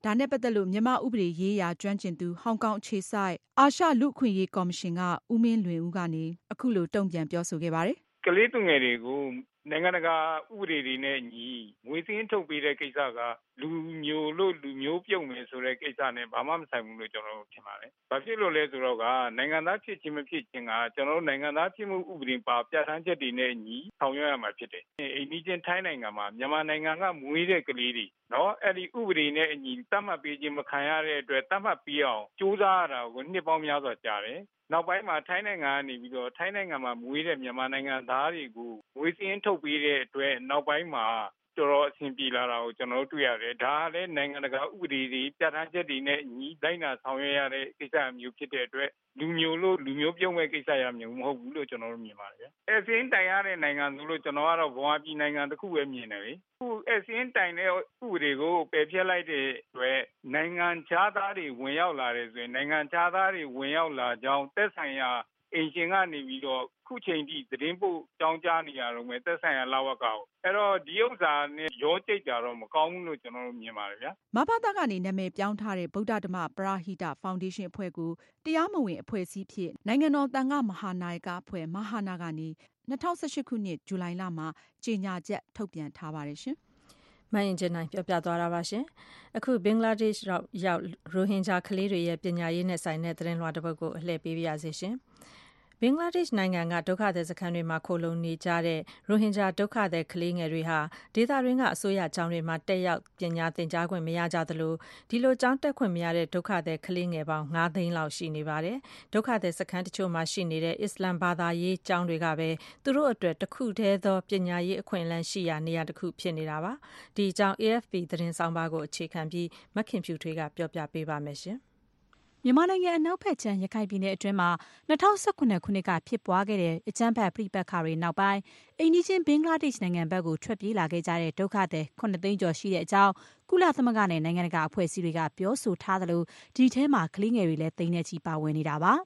ဒါနဲ့ပတ်သက်လို့မြန်မာဥပဒေရေးရာကျွမ်းကျင်သူဟောင်ကောင်အခြေစိုက်အာရှလူ့အခွင့်အရေးကော်မရှင်ကဦးမင်းလွင်ဦးကနေအခုလိုတုံ့ပြန်ပြောဆိုခဲ့ပါတယ်ကလေးသူငယ်တွေကိုနိုင်ငံတကာဥပဒေတွေနဲ့ညီငွေစင်းထုတ်ပေးတဲ့ကိစ္စကလူမျိုးလို့လူမျိုးပြုတ်မယ်ဆိုတဲ့ကိစ္စနဲ့ဘာမှမဆိုင်ဘူးလို့ကျွန်တော်ထင်ပါတယ်။ဘာဖြစ်လို့လဲဆိုတော့ကနိုင်ငံသားဖြစ်ခြင်းမဖြစ်ခြင်းကကျွန်တော်နိုင်ငံသားဖြစ်မှုဥပဒေပါပြဋ္ဌာန်းချက်တွေနဲ့ညီဆောင်ရွက်ရမှာဖြစ်တယ်။အိန္ဒိချင်းထိုင်းနိုင်ငံမှာမြန်မာနိုင်ငံကမွေးတဲ့ကလေးတွေနော်အဲ့ဒီဥပဒေနဲ့အညီတတ်မှတ်ပေးခြင်းမခံရတဲ့အတွက်တတ်မှတ်ပြီးအောင်စူးစမ်းရတာကိုနှစ်ပေါင်းများစွာကြာတယ်။နောက်ပိုင်းမှာထိုင်းနိုင်ငံကနေပြီးတော့ထိုင်းနိုင်ငံမှာမွေးတဲ့မြန်မာနိုင်ငံသားတွေကိုငွေစင်းထုတ်ပေးတဲ့အတွက်နောက်ပိုင်းမှာတော်တော်အဆင်ပြေလာတာကိုကျွန်တော်တို့တွေ့ရတယ်။ဒါကလည်းနိုင်ငံတကာဥပဒေတွေပြဋ္ဌာန်းချက်တွေနဲ့ညီလိုက်နာဆောင်ရွက်ရတဲ့ကိစ္စမျိုးဖြစ်တဲ့အတွက်လူမျိုးလို့လူမျိုးပြုတ်မဲ့ကိစ္စရမျိုးမဟုတ်ဘူးလို့ကျွန်တော်တို့မြင်ပါတယ်။အစင်းတိုင်ရတဲ့နိုင်ငံဆိုလို့ကျွန်တော်ကတော့ဗမာပြည်နိုင်ငံတစ်ခုပဲမြင်တယ်လေ။အခုအစင်းတိုင်တဲ့ဥပဒေကိုပယ်ဖျက်လိုက်တဲ့အတွက်နိုင်ငံခြားသားတွေဝင်ရောက်လာတယ်ဆိုရင်နိုင်ငံခြားသားတွေဝင်ရောက်လာကြောင်းသက်ဆိုင်ရာအင်ရှင်ကနေပြီးတော့ခုချိန်ထိသတင်းပို့ကြောင်းကြားနေရတော့မယ်သက်ဆိုင်ရာလာဝကကိုအဲ့တော့ဒီဥစ္စာနဲ့ရောကြိတ်ကြတော့မကောင်းဘူးလို့ကျွန်တော်တို့မြင်ပါတယ်ဗျာမဘသကနေနာမည်ပြောင်းထားတဲ့ဗုဒ္ဓဓမ္မပရဟိတဖောင်ဒေးရှင်းအဖွဲ့ကိုတရားမဝင်အဖွဲ့အစည်းဖြစ်နိုင်ငံတော်သံဃမဟာနာယကအဖွဲ့မဟာနာကနေ2018ခုနှစ်ဇူလိုင်လမှာကြေညာချက်ထုတ်ပြန်ထားပါတယ်ရှင်မအင်ဂျင်နိုင်ပြောပြသွားတာပါရှင်အခုဘင်္ဂလားဒေ့ရှ်ရောက်ရိုဟင်ဂျာကလေးတွေရဲ့ပညာရေးနဲ့ဆိုင်တဲ့သတင်းလွှာတစ်ပုဒ်ကိုအလှည့်ပေးပါရစေရှင်ဘင်္ဂလားဒေ့ရှ်နိုင်ငံကဒုက္ခသည်စခန်းတွေမှာခိုလုံနေကြတဲ့ရိုဟင်ဂျာဒုက္ခသည်ကလေးငယ်တွေဟာဒေသတွင်းကအစိုးရကျောင်းတွေမှာတက်ရောက်ပညာသင်ကြားခွင့်မရကြသလိုဒီလိုကျောင်းတက်ခွင့်မရတဲ့ဒုက္ခသည်ကလေးငယ်ပေါင်း9သိန်းလောက်ရှိနေပါတယ်။ဒုက္ခသည်စခန်းတချို့မှာရှိနေတဲ့အစ္စလမ်ဘာသာရေးကျောင်းတွေကပဲသူတို့အတွက်တစ်ခုတည်းသောပညာရေးအခွင့်အလမ်းရှိရာနေရာတစ်ခုဖြစ်နေတာပါ။ဒီအကြောင်း AFP သတင်းဆောင်ပါကိုအခြေခံပြီးမခင်ဖြူထွေးကပြောပြပေးပါမယ်ရှင်။မြန်မာနိုင်ငံအနောက်ဘက်ခြမ်းရခိုင်ပြည်နယ်အတွင်းမှာ2019ခုနှစ်ကဖြစ်ပွားခဲ့တဲ့အကြမ်းဖက်ပြိပက္ခတွေနောက်ပိုင်းအိန္ဒိချင်းဘင်္ဂလားဒေ့ရှ်နိုင်ငံဘက်ကိုထွက်ပြေးလာခဲ့ကြတဲ့ဒုက္ခသည်9သိန်းကျော်ရှိတဲ့အကြောင်းကုလသမဂ္ဂနဲ့နိုင်ငံတကာအဖွဲ့အစည်းတွေကပြောဆိုထားသလိုဒီထဲမှာကလေးငယ်တွေလည်းသိန်းနဲ့ချီပါဝင်နေတာပါ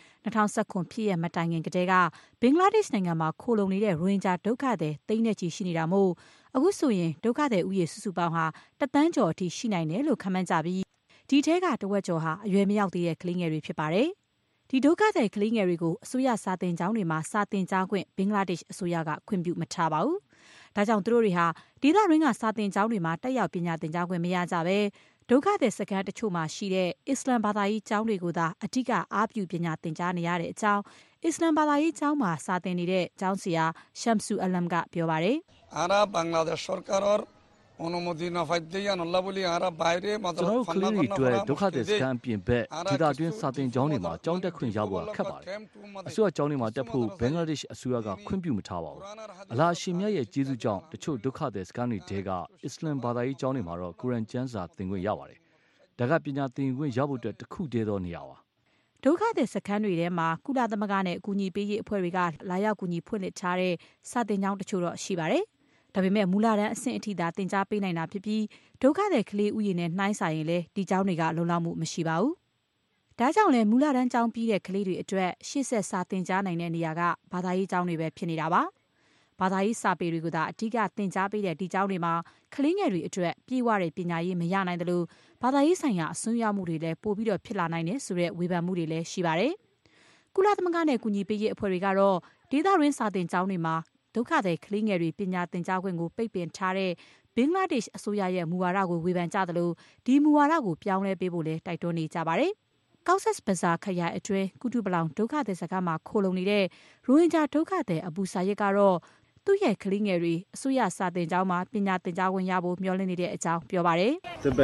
2019ဖြစ်ရမတိုင်ခင်ကတည်းကဘင်္ဂလားဒေ့ရှ်နိုင်ငံမှာခိုလုံနေတဲ့ရိုဟင်ဂျာဒုက္ခသည်သိန်းနဲ့ချီရှိနေတာမို့အခုဆိုရင်ဒုက္ခသည်ဥယျာဉ်စုစုပေါင်းဟာ1သန်းကျော်အထိရှိနိုင်တယ်လို့ခန့်မှန်းကြပြီးဒီထဲကတဝက်ကျော်ဟာအရွယ်မရောက်သေးတဲ့ကလေးငယ်တွေဖြစ်ပါတယ်။ဒီဒုက္ခသည်ကလေးငယ်တွေကိုအစိုးရစာသင်ကျောင်းတွေမှာစာသင်ကြားခွင့်ဘင်္ဂလားဒေ့ရှ်အစိုးရကခွင့်ပြုမထားပါဘူး။ဒါကြောင့်သူတို့တွေဟာဒေသတွင်းကစာသင်ကျောင်းတွေမှာတက်ရောက်ပညာသင်ကြားခွင့်မရကြဘဲဒုက္ခသည်စခန်းတချို့မှာရှိတဲ့အစ္စလမ်ဘာသာရေးကျောင်းတွေကိုသာအဓိကအားပြုပညာသင်ကြားနေရတဲ့အကြောင်းအစ္စလမ်ဘာသာရေးကျောင်းမှာစာသင်နေတဲ့ကျောင်းဆရာရှမ်ဆူအလမ်ကပြောပါတယ်။အာရဘင်္ဂလားဒေ့ရှ်सरकार অনুমতি না পাইতে আল্লাহ বলি আরা বাইরে ကျွန်တော်ကလေးတွေအတွက်ဒုက္ခသည်စခန်းပြင်ဘက်ဒေသတွင်းစာသင်ကျောင်းတွေမှာကျောင်းတက်ခွင့်ရဖို့ခက်ပါတယ်။အစိုးရကျောင်းတွေမှာတက်ဖို့ဘင်္ဂလားဒေ့ရှ်အစိုးရကခွင့်ပြုမထားပါဘူး။အလ္လာဟ်ရှင်မြတ်ရဲ့ကျေးဇူးကြောင့်တချို့ဒုက္ခသည်စခန်းတွေတဲကအစ္စလမ်ဘာသာရေးကျောင်းတွေမှာတော့ကုရ်အာန်ကျမ်းစာသင်ခွင့်ရပါတယ်။ဒါကပညာသင်ခွင့်ရဖို့အတွက်တစ်ခုတည်းသောနေရာပါဒုက္ခသည်စခန်းတွေထဲမှာကုလသမဂ္ဂနဲ့အကူအညီပေးရေးအဖွဲ့တွေကလာရောက်ကူညီဖွင့်လှစ်ထားတဲ့စာသင်ကျောင်းတချို့တော့ရှိပါတယ်ဒါပေမဲ့မူလတန်းအဆင့်အထိသာသင်ကြားပေးနိုင်တာဖြစ်ပြီးဒုက္ခသည်ကလေးဥယျာဉ်နဲ့နှိုင်းဆိုင်ရင်လည်းဒီကျောင်းတွေကလုံလောက်မှုမရှိပါဘူး။ဒါကြောင့်လည်းမူလတန်းကျောင်းပြီးတဲ့ကလေးတွေအတွက်ရှေ့ဆက်စာသင်ကြားနိုင်တဲ့နေရာကဘာသာရေးကျောင်းတွေပဲဖြစ်နေတာပါ။ဘာသာရေးစာပေတွေကိုသာအဓိကသင်ကြားပေးတဲ့ဒီကျောင်းတွေမှာကလေးငယ်တွေအတွက်ပြည့်ဝတဲ့ပညာရေးမရနိုင်သလိုဘာသာရေးဆိုင်ရာအစွန်းရောက်မှုတွေလည်းပိုပြီးတော့ဖြစ်လာနိုင်တယ်ဆိုတဲ့ဝေဖန်မှုတွေလည်းရှိပါတယ်။ကုလသမဂ္ဂနဲ့ကူညီပေးရေးအဖွဲ့တွေကတော့ဒေသတွင်းစာသင်ကျောင်းတွေမှာဒုက္ခသည်ကလေးငယ်တွေပညာသင်ကြားခွင့်ကိုပိတ်ပင်ထားတဲ့ဘင်္ဂလားဒေ့ရှ်အစိုးရရဲ့မူဝါဒကိုဝေဖန်ကြသလိုဒီမူဝါဒကိုပြောင်းလဲပေးဖို့လည်းတိုက်တွန်းနေကြပါတယ်။ကောက်ဆက်ဘဇာခရိုင်အတွင်းကုတုပလောင်ဒုက္ခသည်စခန်းမှာခိုလုံနေတဲ့ရိုဟင်ဂျာဒုက္ခသည်အဘူဆာရစ်ကတော့သူ့ရဲ့ကလေးငယ်တွေအစိုးရစာသင်ကျောင်းမှာပညာသင်ကြားခွင့်ရဖို့မျှော်လင့်နေတဲ့အကြောင်းပြောပါတယ်။ကျွန်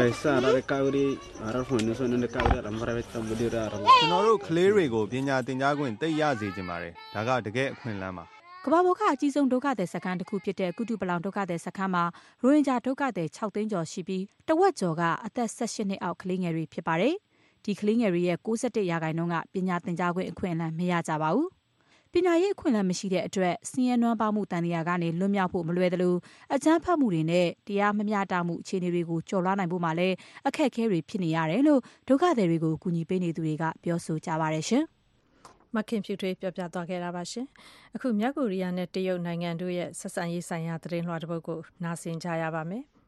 တော်တို့ကလေးတွေကိုပညာသင်ကြားခွင့်သိရစေချင်ပါတယ်။ဒါကတကယ်အခွင့်အလမ်းပါကမ္ဘာပေါ်ကအကြီးဆုံးဒုက္ခသည်စခန်းတစ်ခုဖြစ်တဲ့ကုတုပလောင်ဒုက္ခသည်စခန်းမှာရိုဟင်ဂျာဒုက္ခသည်6သိန်းကျော်ရှိပြီးတဝက်ကျော်ကအသက်18နှစ်အောက်ကလေးငယ်တွေဖြစ်ပါတယ်။ဒီကလေးငယ်တွေရဲ့61%ကပညာသင်ကြားခွင့်အခွင့်အလမ်းမရကြပါဘူး။ပညာရေးအခွင့်အလမ်းမရှိတဲ့အတွက်ဆင်းရဲနွမ်းပါးမှုတန်တရားကနေလွတ်မြောက်ဖို့မလွယ်သလိုအကြမ်းဖက်မှုတွေနဲ့တရားမမျှတမှုအခြေအနေတွေကိုကျော်လွှားနိုင်ဖို့မှလည်းအခက်အခဲတွေဖြစ်နေရတယ်လို့ဒုက္ခသည်တွေကိုကူညီပေးနေသူတွေကပြောဆိုကြပါတယ်ရှင်။မခင်ဖြူထွေးပြောပြသွားခဲ့တာပါရှင်။အခုမြောက်ကိုရီးယားနဲ့တရုတ်နိုင်ငံတို့ရဲ့ဆက်ဆံရေးဆိုင်ရာသတင်းလွှာတစ်ပုဒ်ကိုနားဆင်ကြရပါမယ်။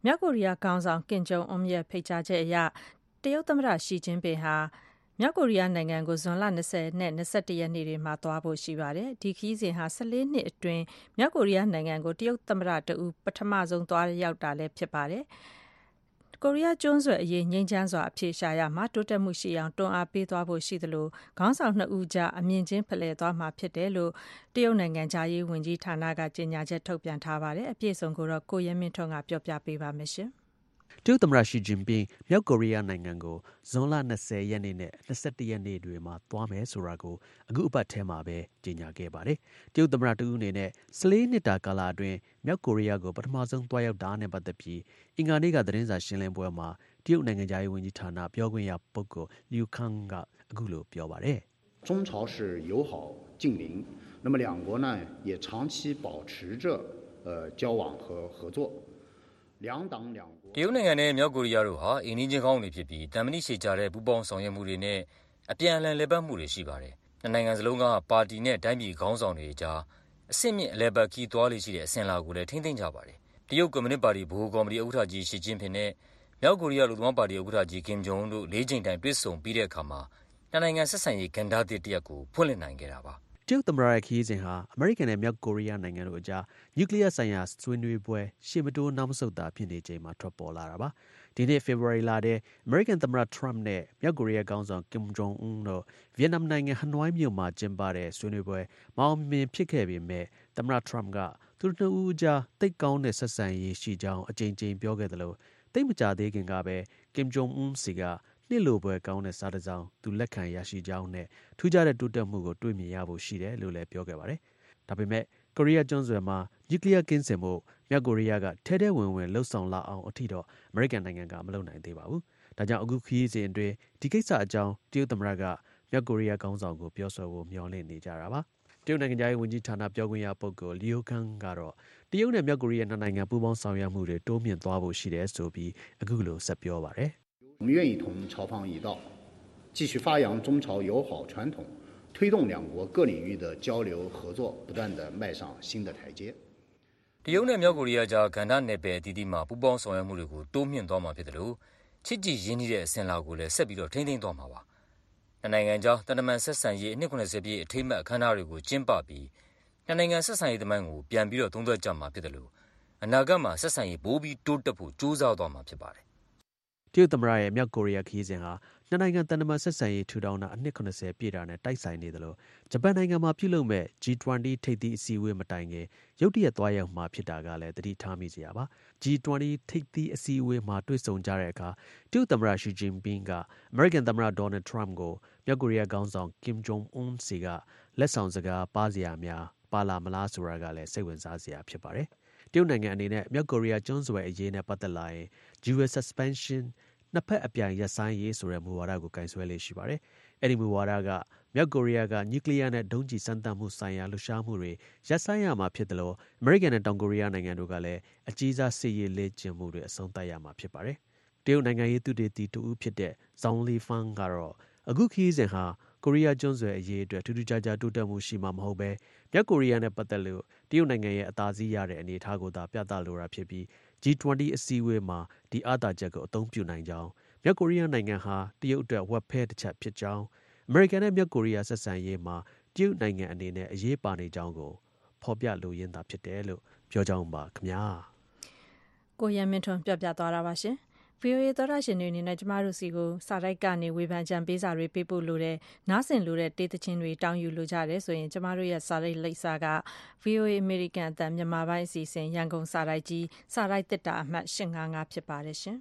မြောက်ကိုရီးယားခေါင်းဆောင်ကင်ဂျုံအွန်ရဲ့ဖိတ်ကြားချက်အရတရုတ်သမ္မတရှီကျင်းပင်ဟာမြောက်ကိုရီးယားနိုင်ငံကိုဇွန်လ20နဲ့21ရက်နေ့တွေမှာသွားဖို့ရှိပါတယ်။ဒီခရီးစဉ်ဟာ14နှစ်အတွင်းမြောက်ကိုရီးယားနိုင်ငံကိုတရုတ်သမ္မတတဦးပထမဆုံးသွားရောက်တာလည်းဖြစ်ပါတယ်။ကိုရီးယားကျွန်းဆွယ်အရေးငြိမ်းချမ်းစွာအဖြေရှာရမှာတိုးတက်မှုရှိအောင်တွန်းအားပေးသွားဖို့ရှိသလိုခေါင်းဆောင်နှစ်ဦးကြားအမြင်ချင်းဖလှယ်သွားမှာဖြစ်တယ်လို့တရုတ်နိုင်ငံခြားရေးဝန်ကြီးဌာနကကြေညာချက်ထုတ်ပြန်ထားပါတယ်။အပြည့်အစုံကိုတော့ကိုရဲမင်းထွန်းကပြောပြပေးပါမယ်ရှင်တရုတ်သမ္မတရှီကျင်းပင်မြောက်ကိုရီးယားနိုင်ငံကိုဇွန်လ20ရက်နေ့နဲ့21ရက်နေ့တွေမှာသွားမယ်ဆိုတာကိုအခုအပတ်ထဲမှာပဲကြေညာခဲ့ပါတယ်။တရုတ်သမ္မတတူအနေနဲ့14နှစ်တာကာလအတွင်းမြောက်ကိုရီးယားကိုပထမဆုံးသွားရောက်တာနဲ့ပတ်သက်ပြီးအင်္ဂါနေ့ကသတင်းစာရှင်းလင်းပွဲမှာတရုတ်နိုင်ငံခြားရေးဝန်ကြီးဌာနပြောခွင့်ရပုဂ္ဂိုလ်လျူခန်းကအခုလိုပြောပါတယ်။中朝是友好近邻，那么两国呢也长期保持着交往和合作。 တရုတ်နိုင်ငံနဲ့မြောက်ကိုရီးယားတို့ဟာအိမ်နီးချင်းကောင်းတွေဖြစ်ပြီးတန်မဏိရှည်ကြတဲ့ပူးပေါင်းဆောင်ရွက်မှုတွေနဲ့အပြန်အလှန်လည်ပတ်မှုတွေရှိပါတယ်။နှစ်နိုင်ငံစလုံးကပါတီနဲ့တိုင်းပြည်ခေါင်းဆောင်တွေကြားအဆင့်မြင့်အလဲပတ်ခီးသွားလေရှိတဲ့အစဉ်အလာကိုလည်းထိန်းသိမ်းကြပါတယ်။တရုတ်ကွန်မြူနစ်ပါတီဗဟိုကော်မတီဥက္ကဋ္ဌကြီးရှီကျင်းဖင်နဲ့မြောက်ကိုရီးယားလူ့သမားပါတီဥက္ကဋ္ဌကြီးကင်ဂျုံတို့၄ချိန်တိုင်တွေ့ဆုံပြီးတဲ့အခါမှာနှစ်နိုင်ငံဆက်ဆံရေးကဏ္ဍသစ်တစ်ရပ်ကိုဖွင့်လှစ်နိုင်ခဲ့တာပါ။တရုတ်သမ္မတရဲ့ခရီးစဉ်ဟာအမေရိကန်နဲ့မြောက်ကိုရီးယားနိုင်ငံတို့အကြားနျူကလ িয়ার ဆိုင်ရာဆွေးနွေးပွဲရှေ့မတိုးနောက်မဆုတ်တာဖြစ်နေချိန်မှာထွက်ပေါ်လာတာပါ။ဒီနေ့ဖေဖော်ဝါရီလထဲအမေရိကန်သမ္မတထရမ့်နဲ့မြောက်ကိုရီးယားခေါင်းဆောင်ကင်ဂျုံအွန်းတို့ဗီယက်နမ်နိုင်ငံဟနွိုင်းမြို့မှာကျင်းပတဲ့ဆွေးနွေးပွဲမအောင်မြင်ဖြစ်ခဲ့ပေမဲ့သမ္မတထရမ့်ကသူတို့နှစ်ဦးအကြားသိပ်ကောင်းတဲ့ဆက်ဆံရေးရှိကြောင်းအကြိမ်ကြိမ်ပြောခဲ့သလိုသိပ်မကြသေးခင်ကပဲကင်ဂျုံအွန်းစီကနှစ်လိုပွဲကောင်းတဲ့စားတစ်စောင်းသူလက်ခံရရှိကြောင်းနဲ့ထူးခြားတဲ့တိုးတက်မှုကိုတွေ့မြင်ရဖို့ရှိတယ်လို့လည်းပြောခဲ့ပါတယ်။ဒါပေမဲ့ကိုရီးယားကျွန်းဆွယ်မှာနျူကလ িয়ার ကင်းစင်မှုမြောက်ကိုရီးယားကထဲထဲဝင်ဝင်လှုပ်ဆောင်လာအောင်အထိတော့အမေရိကန်နိုင်ငံကမလုပ်နိုင်သေးပါဘူး။ဒါကြောင့်အခုခရီးစဉ်အတွင်းဒီကိစ္စအကြောင်းတရုတ်သမ္မတကမြောက်ကိုရီးယားခေါင်းဆောင်ကိုပြောဆိုဖို့မျှော်လင့်နေကြတာပါ။တရုတ်နိုင်ငံခြားရေးဝန်ကြီးဌာနပြောခွင့်ရပုဂ္ဂိုလ်လျိုခန်းကတော့တရုတ်နဲ့မြောက်ကိုရီးယားနှစ်နိုင်ငံပူးပေါင်းဆောင်ရွက်မှုတွေတိုးမြင့်သွားဖို့ရှိတယ်ဆိုပြီးအခုလိုဆက်ပြောပါတယ်။我们愿意同朝方一道继续发扬中朝友好传统，推动两国各领域的交流合作不断地迈上新的台阶。 တရုတ်နဲ့မြောက်ကိုရီးယားကြားကဏ္ဍနယ်ပယ်အသီးသီးမှာပူးပေါင်းဆောင်ရွက်မှုတွေကိုတိုးမြင့်သွားမှာဖြစ်တယ်လို့ချစ်ကြည်ရင်းနှီးတဲ့အစဉ်အလာကိုလည်းဆက်ပြီးတော့ထိန်းသိမ်းသွားမှာပါ။နှစ်နိုင်ငံကြားတန်တမန်ဆက်ဆံရေးအနှစ်80ပြည့်အထိမ်းအမှတ်အခမ်းအနားတွေကိုကျင်းပပြီးနှစ်နိုင်ငံဆက်ဆံရေးသမိုင်းကိုပြန်ပြီးတော့သုံးသပ်ကြမှာဖြစ်တယ်လို့အနာဂတ်မှာဆက်ဆံရေးပိုပြီးတိုးတက်ဖို့ကြိုးစားသွားမှာဖြစ်ပါတယ်။တရုတ်သမ္မတရဲ့မြောက်ကိုရီးယားခရီးစဉ်ဟာနှစ်နိုင်ငံတန်တမန်ဆက်ဆံရေးထူထောင်တာအနှစ်80ပြည့်တာနဲ့တိုက်ဆိုင်နေသလိုဂျပန်နိုင်ငံမှာပြုလုပ်မဲ့ G20 ထိပ်သီးအစည်းအဝေးမတိုင်ခင်ရုတ်တရက်သွားရောက်မှာဖြစ်တာကလည်းသတိထားမိစရာပါ။ G20 ထိပ်သီးအစည်းအဝေးမှာတွေ့ဆုံကြတဲ့အခါတရုတ်သမ္မတရှီကျင်းပင်ကအမေရိကန်သမ္မတဒေါ်နယ်ထရမ့်ကိုမြောက်ကိုရီးယားခေါင်းဆောင်ကင်ဂျုံအွန်းစီကလက်ဆောင်စကားပါးစရာများပါလာမလားဆိုတာကလည်းစိတ်ဝင်စားစရာဖြစ်ပါတယ်။တရုတ်နိုင်ငံအနေနဲ့မြောက်ကိုရီးယားကျွန်းဆွယ်အရေးနဲ့ပတ်သက်လာရင် dual suspensionနှစ်ဖက်အပြိုင်ရပ်ဆိုင်းရေးဆိုတဲ့မူဝါဒကိုကင်ဆယ်လေးရှိပါတယ်။အဲဒီမူဝါဒကမြောက်ကိုရီးယားကနျူကလ িয়ার နဲ့ဒုံးကျည်စမ်းသပ်မှုဆိုင်ရာလှုပ်ရှားမှုတွေရပ်ဆိုင်းရမှာဖြစ်တယ်လို့အမေရိကန်နဲ့တောင်ကိုရီးယားနိုင်ငံတို့ကလည်းအကြီးစားစစ်ရေးလေ့ကျင့်မှုတွေအဆုံးသတ်ရမှာဖြစ်ပါတယ်။တရုတ်နိုင်ငံရေးသုတေသီတူဦးဖြစ်တဲ့ဇောင်လီဖန်းကတော့အခုခရီးစဉ်ဟာကိုရီးယားကျွန်းဆွယ်အရေးအတွက်ထူးထူးခြားခြားတိုးတက်မှုရှိမှာမဟုတ်ပဲမြောက်ကိုရီးယားနဲ့ပတ်သက်လို့တရုတ်နိုင်ငံရဲ့အသာစီးရတဲ့အနေအထားကိုသာပြသလိုတာဖြစ်ပြီး G20 အစည်းအဝေးမှာဒီအားသာချက်ကိုအသုံးပြုနိုင်ကြောင်းမြောက်ကိုရီးယားနိုင်ငံဟာတရုတ်အတွက်ဝက်ဖဲတစ်ချက်ဖြစ်ကြောင်းအမေရိကန်နဲ့မြောက်ကိုရီးယားဆက်ဆံရေးမှာတရုတ်နိုင်ငံအနေနဲ့အရေးပါနေကြောင်းကိုဖော်ပြလိုရင်းသာဖြစ်တယ်လို့ပြောကြောင်းပါခင်ဗျာကိုရမင်းထွန်းပြသွားတာပါရှင်VOA သောတာရှင်တွေအနေနဲ့ကျမတို့စီကိုစာတိုက်ကနေဝေဖန်ကြံပေးစာတွေပေးပို့လို့တဲ့နားဆင်လို့တဲ့တေးသချင်းတွေတောင်းယူလို့ကြတယ်ဆိုရင်ကျမတို့ရဲ့စာတိုက်လိပ်စာက VOA American အသံမြန်မာပိုင်းအစီအစဉ်ရန်ကုန်စာတိုက်ကြီးစာတိုက်တစ်တာအမှတ်855ဖြစ်ပါတယ်ရှင်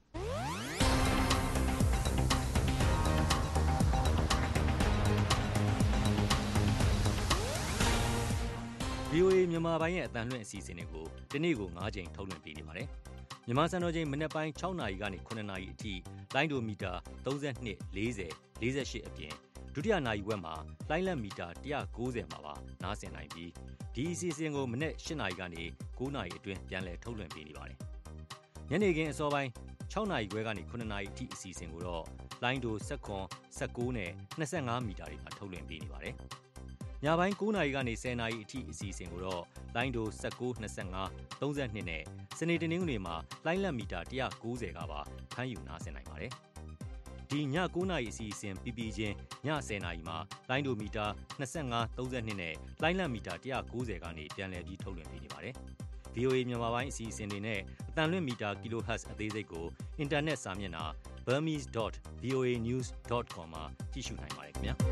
VOA မြန်မာပိုင်းရဲ့အသံလွှင့်အစီအစဉ်တွေကိုဒီနေ့ကို9ကြိမ်ထုတ်လွှင့်ပေးနေပါတယ်။မြန်မာစံတော်ချိန်မနက်ပိုင်း6နာရီကနေ9နာရီအထိလိုင်းဒိုမီတာ32 40 48အပြင်ဒုတိယနာရီဝက်မှာလိုင်းလက်မီတာ190မှာပါနားဆင်နိုင်ပြီးဒီအစီအစဉ်ကိုမနက်8နာရီကနေ9နာရီအတွင်းပြန်လည်ထုတ်လွှင့်ပေးနေပါတယ်။ညနေခင်းအစောပိုင်း6နာရီခွဲကနေ9နာရီအထိအစီအစဉ်ကိုတော့လိုင်းဒို16 19နဲ့25မီတာတွေမှာထုတ်လွှင့်ပေးနေပါတယ်။ညပိုင်း9နာရီကနေ10နာရီအထိအစီအစဉ်ကိုတော့လိုင်းဒို19 25 32နဲ့စနေတနင်္ဂနွေမှာလိုင်းလက်မီတာ190ကပါဖမ်းယူနားဆင်နိုင်ပါတယ်။ဒီည9နာရီအစီအစဉ်ပြီးပြီးချင်းည10နာရီမှာလိုင်းဒိုမီတာ25 32နဲ့လိုင်းလက်မီတာ190ကနေပြန်လည်ပြီးထုတ်လွှင့်ပေးနေပါတယ်။ VOA မြန်မာပိုင်းအစီအစဉ်တွေနဲ့အတန်လွင့်မီတာ kHz အသေးစိတ်ကိုအင်တာနက်စာမျက်နှာ burmese.voanews.com မှာကြည့်ရှုနိုင်ပါတယ်ခင်ဗျာ။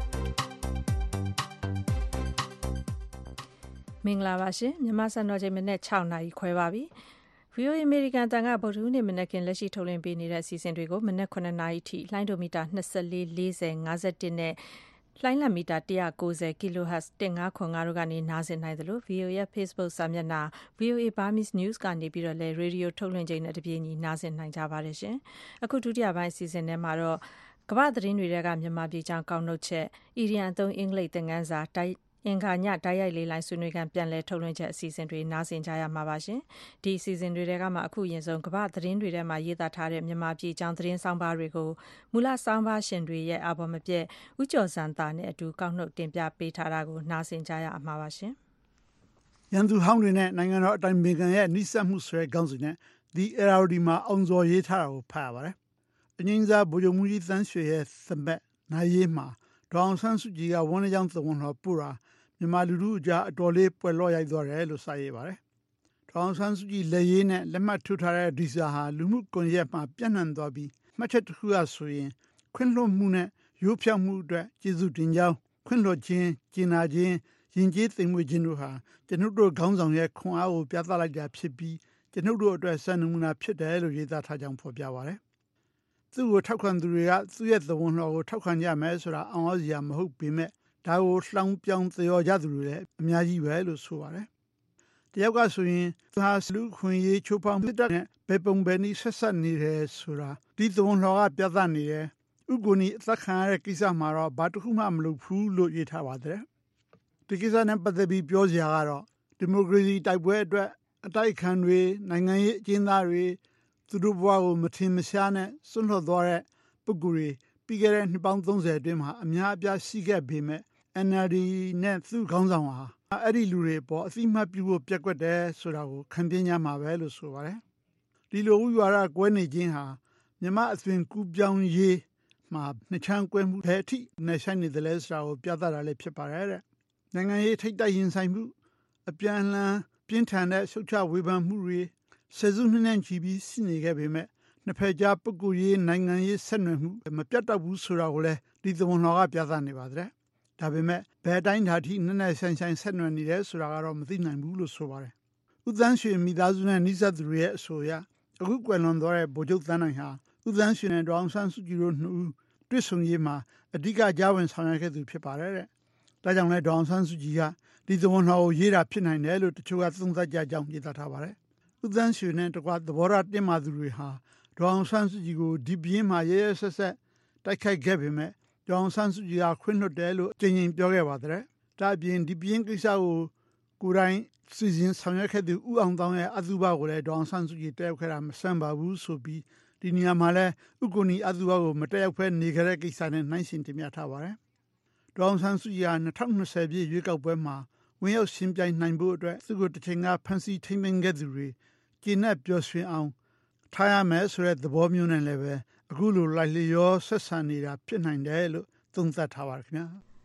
မင်္ဂလာပါရှင်မြန်မာစံတော်ချိန်မနေ့6နာရီခွဲပါပြီ။ VOA American တန်ကဗုဒ္ဓဟူးနေ့မနေ့ကလက်ရှိထုတ်လွှင့်ပေးနေတဲ့အစီအစဉ်တွေကိုမနေ့9နာရီထိလိုင်းဒိုမီတာ24 40 51နဲ့လိုင်းလမီတာ190 kHz 1505တို့ကနေနားဆင်နိုင်သလို VOA ရဲ့ Facebook စာမျက်နှာ VOA Burmese News ကနေပြီးတော့လည်းရေဒီယိုထုတ်လွှင့်ချိန်နဲ့တပြေးညီနားဆင်နိုင်ကြပါတယ်ရှင်။အခုဒုတိယပိုင်းအစီအစဉ်ထဲမှာတော့ကမ္ဘာသတင်းတွေကမြန်မာပြည်ကြောင်းကောက်နှုတ်ချက်အီရန်အသုံးအင်္ဂလိပ်သင်ခန်းစာအင်္ဂါညတိုက်ရိုက်လေးလိုင်းဆွေးနွေးခန်းပြန်လည်ထုတ်လွှင့်ချက်အစီအစဉ်တွေနားဆင်ကြရမှာပါရှင်။ဒီအစီအစဉ်တွေကမှအခုရင်ဆုံးကမ္ဘာသတင်းတွေထဲမှာရေးသားထားတဲ့မြန်မာပြည်ကြောင်းသတင်းဆောင်ပါတွေကိုမူလဆောင်ပါရှင်တွေရဲ့အပေါ်မပြည့်ဥကျော်စံတာနဲ့အတူကောက်နှုတ်တင်ပြပေးထားတာကိုနားဆင်ကြရမှာပါရှင်။ရန်သူဟောင်းတွေနဲ့နိုင်ငံတော်အတိုင်ပင်ခံရဲ့နှိစက်မှုဆွဲခေါင်းစဉ်နဲ့ The Arrowdy မှာအောင်စော်ရေးထားတာကိုဖတ်ရပါတယ်။အငိမ့်စားဗိုလ်ချုပ်မှုကြီးသန်းရွှေရဲ့သမက်နိုင်ရေးမှာဒေါအောင်ဆန်းစုကြည်ကဝန်းကြောင်းသဝန်တော်ပို့တာမြန်မာလူထုအကြားအတော်လေးပွဲလော့ရိုက်သွားတယ်လို့စာရေးပါတယ်။ဒေါအောင်ဆန်းစုကြည်လက်ရေးနဲ့လက်မှတ်ထိုးထားတဲ့ဒီစာဟာလူမှုကွန်ရက်မှာပြန့်နှံ့သွားပြီးမှတ်ချက်တစ်ခုကဆိုရင်ခွင့်လွှတ်မှုနဲ့ရိုးဖြောက်မှုအတွက်ကျေးဇူးတင်ကြောင်းခွင့်လွှတ်ခြင်းကျင်နာခြင်းယဉ်ကျေးသိမ်မွေ့ခြင်းတို့ဟာကျွန်ုပ်တို့ခေါင်းဆောင်ရဲ့ခွန်အားကိုပြသလိုက်တာဖြစ်ပြီးကျွန်ုပ်တို့အတွက်စံနမူနာဖြစ်တယ်လို့ရေးသားထားကြောင်းဖော်ပြပါတယ်။သူ့ကိုထောက်ခံသူတွေကသူ့ရဲ့သဝန်တော်ကိုထောက်ခံကြမယ်ဆိုတာအံ့ဩစရာမဟုတ်ပေမဲ့ဒါကိုလှောင်ပြောင်သရော်ကြသူတွေလည်းအများကြီးပဲလို့ဆိုပါတယ်။တယောက်ကဆိုရင်သူဟာလူခွင့်ရေးချိုးဖောက်မှုတဲ့ဘယ်ပုံဘယ်နည်းဆက်ဆက်နေတယ်ဆိုတာဒီသဝန်တော်ကပြသနေတယ်။ဥက္ကိုနီအသက်ခံရတဲ့ကိစ္စမှာတော့ဘာတစ်ခုမှမလုပ်ဘူးလို့ရေးထားပါတယ်။ဒီကိစ္စနဲ့ပတ်သက်ပြီးပြောစရာကတော့ဒီမိုကရေစီတိုက်ပွဲအတွက်အတိုက်အခံတွေနိုင်ငံရေးအကျဉ်းသားတွေသူတို့ဘဝကိုမထင်မရှားနဲ့စွန့်လွတ်သွားတဲ့ပုဂ္ဂိုလ်တွေပြီးခဲ့တဲ့နှစ်ပေါင်း30အတွင်းမှာအများအပြားရှိခဲ့ပေမဲ့NLD နဲ့သူ့ခေါင်းဆောင်ဟာအဲ့ဒီလူတွေပေါ်အသိမှတ်ပြုဖို့ပြက်ကွက်တယ်ဆိုတာကိုခံပြင်းကြမှာပဲလို့ဆိုပါတယ်။ဒီလိုဥရွာရကွဲနေခြင်းဟာမြမအသွင်ကူးပြောင်းရေးမှာနှစ်ချမ်းကွဲမှုပဲအထိနဲ့ဆိုင်နေတယ်လဲဆိုတာကိုပြသတာလည်းဖြစ်ပါတယ်တဲ့။နိုင်ငံရေးထိပ်တိုက်ရင်ဆိုင်မှုအပြန်အလှန်ပြင်းထန်တဲ့ရှုတ်ချဝေဖန်မှုတွေဆယ်စုနှစ်နဲ့ချီပြီးရှိနေခဲ့ပေမဲ့နှစ်ဖက်ကြားပုဂ္ဂိုလ်ရေးနိုင်ငံရေးဆက်နွယ်မှုမပြတ်တော့ဘူးဆိုတာကိုလည်းဒီသဝန်တော်ကပြသနေပါတယ်။ဒါပေမဲ့ဘယ်တိုင်းဓာတ်ထိနက်နက်ဆိုင်ဆိုင်ဆက်နွယ်နေတယ်ဆိုတာကတော့မသိနိုင်ဘူးလို့ဆိုပါတယ်။ဦးသန်းရွှေမိသားစုနဲ့နှိစက်သူတွေရဲ့အဆိုအရအခုကွယ်လွန်သွားတဲ့ဗိုလ်ချုပ်သန်းနိုင်ဟာဦးသန်းရွှေနဲ့ဒေါအောင်ဆန်းစုကြည်တို့နှစ်ဦးတွေ့ဆုံရေးမှာအဓိကကြားဝင်ဆောင်ရွက်ခဲ့သူဖြစ်ပါတယ်တဲ့။ဒါကြောင့်လဲဒေါအောင်ဆန်းစုကြည်ကဒီသဝန်တော်ကိုရေးတာဖြစ်နိုင်တယ်လို့တချို့ကသုံးသပ်ကြကြောင်းရေးသားထားပါတယ်။ဦးသန်းရွှေနဲ့တကွသဘောထားတင်းမာသူတွေဟာဒေါအောင်ဆန်းစုကြည်ကိုဒီပြင်းမှာရဲရဲဆက်ဆက်တိုက်ခိုက်ခဲ့ပေမဲ့ဒေါအောင်ဆန်းစုကြည်ကခွင့်လွှတ်တယ်လို့အကြိမ်ကြိမ်ပြောခဲ့ပါတယ်။ဒါအပြင်ဒီပြင်းကိစ္စကိုကိုယ်တိုင်စီစဉ်ဆောင်ရွက်ခဲ့သူဦးအောင်တောင်းရဲ့အသုဘကိုလည်းဒေါအောင်ဆန်းစုကြည်တက်ရောက်ခဲ့တာမဆန်းပါဘူးဆိုပြီးဒီနေရာမှာလည်းဥက္ကိုနီအသုဘကိုမတက်ရောက်ဖဲနေခဲ့တဲ့ကိစ္စနဲ့နှိုင်းယှဉ်တင်ပြထားပါတယ်။ဒေါအောင်ဆန်းစုကြည်ဟာ2020ပြည့်ရွေးကောက်ပွဲမှာဝင်ရောက်ရှင်ပြိုင်နိုင်ဖို့အတွက်သူ့ကိုတစ်ချိန်ကဖန်ဆီးထိမ့်သိမ်းခဲ့သူတွေကျေနပ်ပျော်ရွှင်အောင်ထားရမယ်ဆိုတဲ့သဘောမျိုးနဲ့လည်းပဲအခုလိုလိုက်လျောဆက်ဆံနေတာဖြစ်နိုင်တယ်လို့သုံးသပ်ထားပါခင်ဗျာ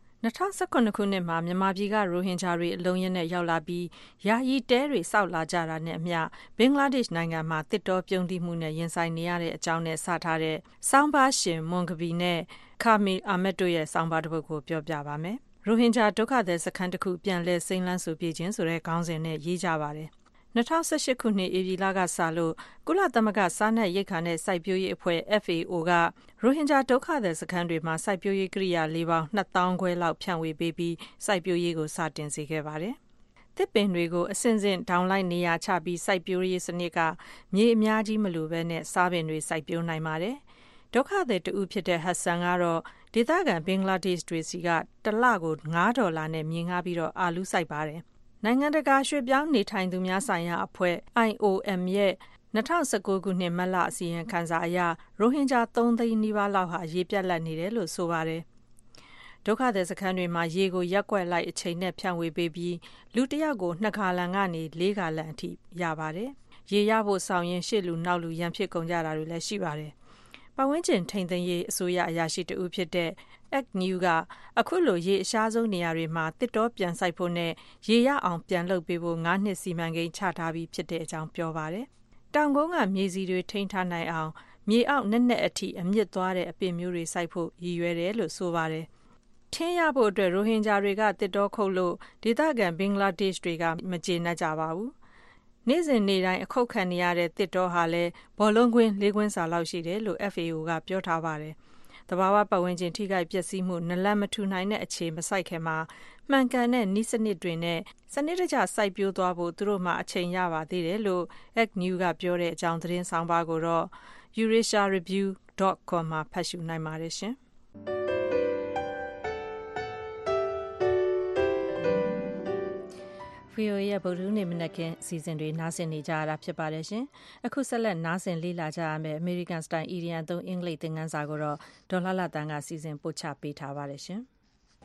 2019ခုနှစ်မှာမြန်မာပြည်ကရိုဟင်ဂျာတွေအလုံးရင်းနဲ့ရောက်လာပြီးယာယီတဲတွေစောက်လာကြတာနဲ့အမျှဘင်္ဂလားဒေ့ရှ်နိုင်ငံမှာတစ်တော်ပြုံးတိမှုနဲ့ရင်ဆိုင်နေရတဲ့အကြောင်းနဲ့စထားတဲ့ဆောင်းပါးရှင်မွန်ကပီနဲ့ခါမီအာမက်တို့ရဲ့ဆောင်းပါးတစ်ပုဒ်ကိုပြောပြပါမယ်။ရိုဟင်ဂျာဒုက္ခသည်စခန်းတစ်ခုပြန်လည်စိမ်းလန်းစုပြေးခြင်းဆိုတဲ့ခေါင်းစဉ်နဲ့ရေးကြပါတယ်။2018ခုနှစ်ဧပြီလကစလို့ကုလသမဂ္ဂစားနပ်ရိက္ခာနဲ့စိုက်ပျိုးရေးအဖွဲ့ FAO ကရိုဟင်ဂျာဒုက္ခသည်စခန်းတွေမှာစိုက်ပျိုးရေးကိရိယာလေးပေါင်း2,000 ခွဲလောက်ဖြန့်ဝေပေးပြီးစိုက်ပျိုးရေးကိုစတင်စေခဲ့ပါတယ်။သစ်ပင်တွေကိုအစဉ်စဉ်ဒေါင်လိုက်နေရာချပြီးစိုက်ပျိုးရေးစနစ်ကမြေအများကြီးမလိုဘဲနဲ့စားပင်တွေစိုက်ပျိုးနိုင်ပါတယ်။ဒုက္ခသည်တဦးဖြစ်တဲ့ဟတ်ဆန်ကတော့ဒေသခံဘင်္ဂလားဒေ့ရှ်တွေစီကတစ်လကို$5နဲ့မြေငှားပြီးတော့အာလူးစိုက်ပါတယ်။နိုင်ငံတကာရွှေ့ပြောင်းနေထိုင်သူများဆိုင်ရာအဖွဲ့ IOM ရဲ့2019ခုနှစ်မတ်လအစီရင်ခံစာအရရိုဟင်ဂျာ3 သိန်းနီးပါးလောက်ဟာရေပြတ်လတ်နေတယ်လို့ဆိုပါတယ်။ဒုက္ခသည်စခန်းတွေမှာရေကိုရက်ကွက်လိုက်အချိန်နဲ့ဖြန့်ဝေပေးပြီးလူတစ်ယောက်ကို2 ဂါလံကနေ4 ဂါလံအထိရပါတယ်။ရေရဖို့ဆောင်ရင်ရှေ့လူနောက်လူရန်ဖြစ်ကုန်ကြတာတွေလည်းရှိပါတယ်။ပတ်ဝန်းကျင်ထိန်းသိမ်းရေးအစိုးရအရာရှိတဦးဖြစ်တဲ့ Agnew ကအခုလိုရေအရှားဆုံးနေရာတွေမှာတစ်တောပြန်စိုက်ဖို့နဲ့ရေရအောင်ပြန်လုပ်ပေးဖို့9 နှစ်စီမံကိန်းချထားပြီးဖြစ်တဲ့အကြောင်းပြောပါတယ်။တောင်ကုန်းကမြေစီတွေထိန်းထားနိုင်အောင်မြေအောက်နဲ့အထိအမြင့်သွားတဲ့အပင်မျိုးတွေစိုက်ဖို့ရည်ရွယ်တယ်လို့ဆိုပါတယ်။ထင်းရဖို့အတွက်ရိုဟင်ဂျာတွေကတစ်တောခုတ်လို့ဒေသခံဘင်္ဂလားဒေ့ရှ်တွေကမကျေနပ်ကြပါဘူး။နေ့စဉ်နေ့တိုင်းအခုတ်ခံနေရတဲ့တစ်တောဟာလည်းဘောလုံးကွင်း၄ ကွင်းစာလောက်ရှိတယ်လို့ FAO ကပြောထားပါတယ်။သဘာဝပတ်ဝန်းကျင်ထိခိုက်ပျက်စီးမှုနလန်မထူနိုင်တဲ့အခြေမစိုက်ခင်မှာမှန်ကန်တဲ့နည်းစနစ်တွေနဲ့စနစ်တကျစိုက်ပျိုးသွားဖို့သူတို့မှအချိန်ရပါသေးတယ်လို့ Agnew ကပြောတဲ့အကြောင်းသတင်းဆောင်ပါကိုတော့ EurasiaReview.com မှာဖတ်ရှုနိုင်ပါတယ်ရှင်။ VOA ရဲ့ဗုဒ္ဓဟူးနေ့မနက်ခင်းအစီအစဉ်တွေနားဆင်နေကြရတာဖြစ်ပါတယ်ရှင်။အခုဆက်လက်နားဆင်လေ့လာကြရမယ့် American Style Idiom သုံးအင်္ဂလိပ်သင်ခန်းစာကိုတော့ဒေါ်လှလှတန်းကစီစဉ်ပို့ချပေးထားပါတယ်ရှင်။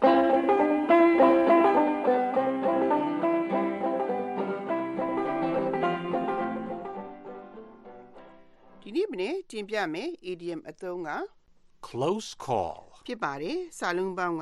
ဒီနေ့မနေ့တင်ပြမယ် idiom အသုံးက close call ဖြစ်ပါတယ်။စာလုံးပေါင်းက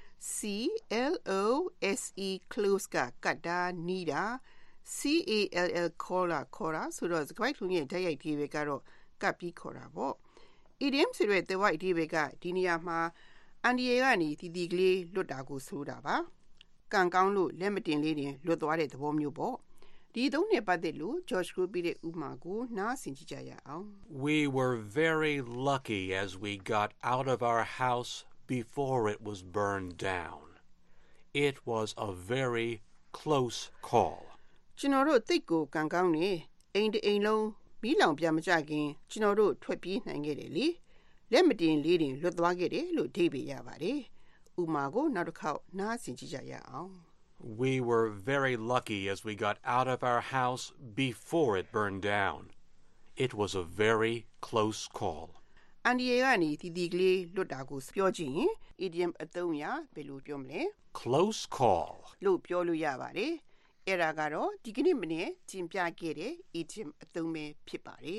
CLOSE close ကကတ်တာနီးတာ CALL call ခေါ်တာဆိုတော့စကားလုံးရဲ့ဓာတ်ရိုက်ဒီဘက်ကတော့ကပ်ပြီးခေါ်တာပေါ့။ idiom ဆိုတဲ့တဝိုက်ဒီဘက်ကဒီနေရာမှာအန်ဒီယေကနေတီတီကလေးလွတ်တာကိုဆိုတာပါ။ကံကောင်းလို့လက်မတင်လေးတင်လွတ်သွားတဲ့သဘောမျိုးပေါ့။ဒီသုံးနဲ့ပတ်သက်လို့ George ကိုပြတဲ့ဥမာကိုနားဆင်ကြည့်ကြရအောင်။ We were very lucky as we got out of our house before it was burned down. It was a very close call. ကျွန်တော်တို့သိပ်ကိုကံကောင်းနေအိမ်တအိမ်လုံးမီးလောင်ပြမကြခင်ကျွန်တော်တို့ထွက်ပြေးနိုင်ခဲ့တယ်လေလက်မတင်လေးတင်လွတ်သွားခဲ့တယ်လို့အဓိပ္ပာယ်ရပါတယ်ဥမာကိုနောက်တစ်ခေါက်နားဆင်ကြည့်ကြရအောင် We were very lucky as we got out of our house before it burned down. It was a very close call. အန်ဒီယေကနေတီတီကလေးလွတ်တာကိုပြောကြည့်ရင် idiom အသုံးရဘယ်လိုပြောမလဲ Close call လို့ပြောလို့ရပါတယ်အဲ့ဒါကတော့ဒီကနေ့မနေ့ကျင်ပြခဲ့တဲ့ idiom အသုံးပဲဖြစ်ပါတယ်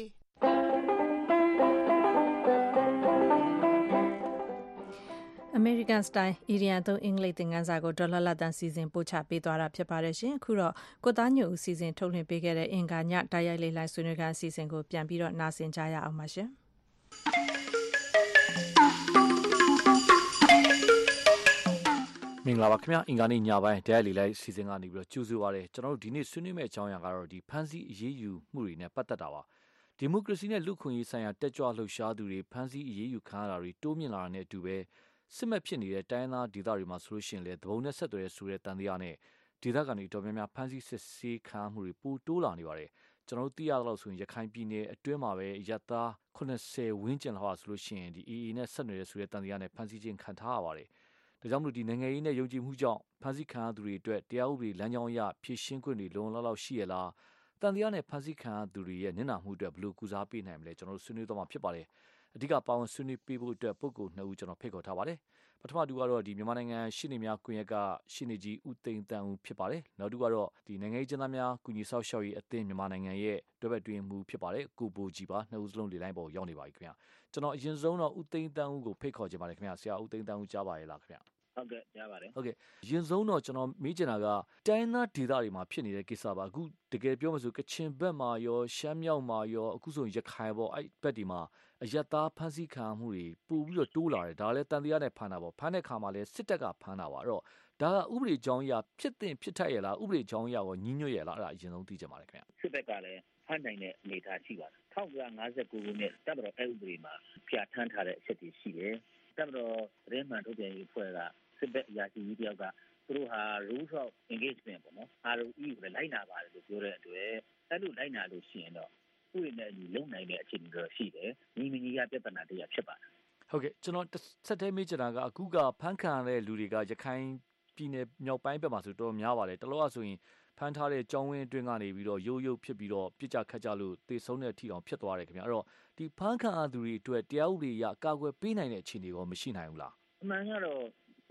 American Style Idiom သုံးအင်္ဂလိပ်သင်ခန်းစာကိုဒေါ်လှလှတန်းစီစဉ်ပို့ချပေးသွားတာဖြစ်ပါတယ်ရှင်အခုတော့ကိုသားညိုဦးစီစဉ်ထုတ်လွှင့်ပေးခဲ့တဲ့အင်္ဂါညတိုက်ရိုက်လေးလိုင်းဆွေးနွေးခန်းအစီအစဉ်ကိုပြန်ပြီးတော့နားဆင်ကြရအောင်ပါရှင်မင်္ဂလာပါခင်ဗျာအင်္ဂါနေ့ညပိုင်းတရားလီလိုက်စီစဉ်ကနေပြီးတော့ကြိုဆိုပါရစေကျွန်တော်တို့ဒီနေ့ဆွေးနွေးမယ့်အကြောင်းအရာကတော့ဒီဖန်စီအရေးယူမှုတွေနဲ့ပတ်သက်တာပါဒီမိုကရေစီနဲ့လူ့ခွင့်ရေးဆိုင်ရာတက်ကြွလှုပ်ရှားသူတွေဖန်စီအရေးယူခံရတာတွေတိုးမြင့်လာတာနဲ့အတူပဲစစ်မှတ်ဖြစ်နေတဲ့တိုင်းသားဒေသတွေမှာဆိုလို့ရှိရင်လေသဘုံနဲ့ဆက်သွယ်ဆိုတဲ့တန်တရားနဲ့ဒေသကနေတော်များများဖန်စီစစ်ဆေးခံမှုတွေပိုတိုးလာနေပါတယ်ကျွန်တော်တို့သိရတော့ဆိုရင်ရခိုင်ပြည်နယ်အတွင်းမှာပဲရပ်သား80ဝန်းကျင်လောက်ဆိုလို့ရှိရင်ဒီ AA နဲ့ဆက်နွယ်ဆိုတဲ့တန်တရားနဲ့ဖန်စီခြင်းခံထားရပါတယ်ဒါကြောင့်မလို့ဒီနိုင်ငံရေးနဲ့ယုံကြည်မှုကြောင့်ဖန်ဆီးခံရသူတွေအတွက်တရားဥပဒေလမ်းကြောင်းအရဖြည့်ရှင်းခွင့်တွေလုံလောက်ရှိရလားတန်တရားနဲ့ဖန်ဆီးခံရသူတွေရဲ့နစ်နာမှုအတွက်ဘယ်လိုကုစားပေးနိုင်မလဲကျွန်တော်တို့ဆွေးနွေးသွားမှာဖြစ်ပါတယ်အဓိကပါဝင်ဆွေးနွေးပေးဖို့အတွက်ပုဂ္ဂိုလ်2ဦးကျွန်တော်ဖိတ်ခေါ်ထားပါတယ်ပထမတူကတော့ဒီမြန်မာနိုင်ငံရှေ့နေများကွန်ရက်ကရှေ့နေကြီးဦးသိန်းတန်းဦးဖြစ်ပါတယ်နောက်တူကတော့ဒီနိုင်ငံရေးကျန်းသားများကုညီဆောက်ရှောက်ရေးအသင်းမြန်မာနိုင်ငံရဲ့တွဲဘက်တွင်မှုဖြစ်ပါတယ်ကိုဘိုကြီးပါ2ဦးစလုံးလေလိုင်းပေါ်ရောက်နေပါပြီခင်ဗျာကျွန်တော်အရင်ဆုံးတော့ဦးသိန်းတန်းဦးကိုဖိတ်ခေါ်ချင်ပါတယ်ခင်ဗျာဆရာဦးသိန်းတန်းဦးကြားပါရဲ့လားခင်ဗျာဟုတ်ကဲ့ကြားပါတယ်ဟုတ်ကဲ့ရင်ဆုံးတော့ကျွန်တော်မေးချင်တာကတိုင်းသားဒေသတွေမှာဖြစ်နေတဲ့ကိစ္စပါအခုတကယ်ပြောမှဆိုကချင်ဘက်မှာရောရှမ်းမြောက်မှာရောအခုဆိုရခိုင်ပေါ့အဲ့ဘက်ဒီမှာအယက်သားဖမ်းဆီးခံမှုတွေပို့ပြီးတော့တိုးလာတယ်ဒါလည်းတန်တရားနဲ့ဖမ်းတာပေါ့ဖမ်းတဲ့ခါမှာလည်းစစ်တပ်ကဖမ်းတာပါအဲ့တော့ဒါကဥပဒေကြောင်းအရဖြစ်တင်ဖြစ်ထိုက်ရလားဥပဒေကြောင်းအရရောညီညွတ်ရလားအဲ့ဒါအရင်ဆုံးသိချင်ပါတယ်ခင်ဗျစစ်ဘက်ကလည်းဖမ်းနိုင်တဲ့အနေအထားရှိပါတယ်1959ခုနှစ်တပ်မတော်အဥပဒေမှာပြဋ္ဌာန်းထားတဲ့အချက်တွေရှိတယ်တပ်မတော်ရဲမှန်ထုတ်ပြန်ရေးအဖွဲ့ကစစ်ဘက်အရာရှိကြီးတယောက်ကသူတို့ဟာ rules of engagement ပေါ့နော် ROE ကိုလိုက်နာပါတယ်လို့ပြောတဲ့အတွက်အဲ့လိုလိုက်နာလို့ရှိရင်တော့ဥပဒေနဲ့ညီလုံနိုင်တဲ့အခြေအနေတွေရှိတယ်ညီမညီကပြဿနာတရားဖြစ်ပါတယ်ဟုတ်ကဲ့ကျွန်တော်ဆက်တဲမေးချင်တာကအခုကဖမ်းခံရတဲ့လူတွေကရခိုင်ပြည်နယ်မြောက်ပိုင်းဘက်မှာဆိုတော့များပါတယ်တလောကဆိုရင်ဖမ်းထားတဲ့ကြောင်းဝင်းအတွင်းကနေပြီးတော့ရုပ်ဖြစ်ပြီးတော့ပြစ်ကြခတ်ကြလို့တေဆုံးတဲ့အထိအောင်ဖြစ်သွားတယ်ခင်ဗျအဲ့တော့ဒီဖမ်းခံရသူတွေအတွက်တရားဥပဒေအရအကာအကွယ်ပေးနိုင်တဲ့အခြေအနေရောမရှိနိုင်ဘူးလားအမှန်ကတော့ဥ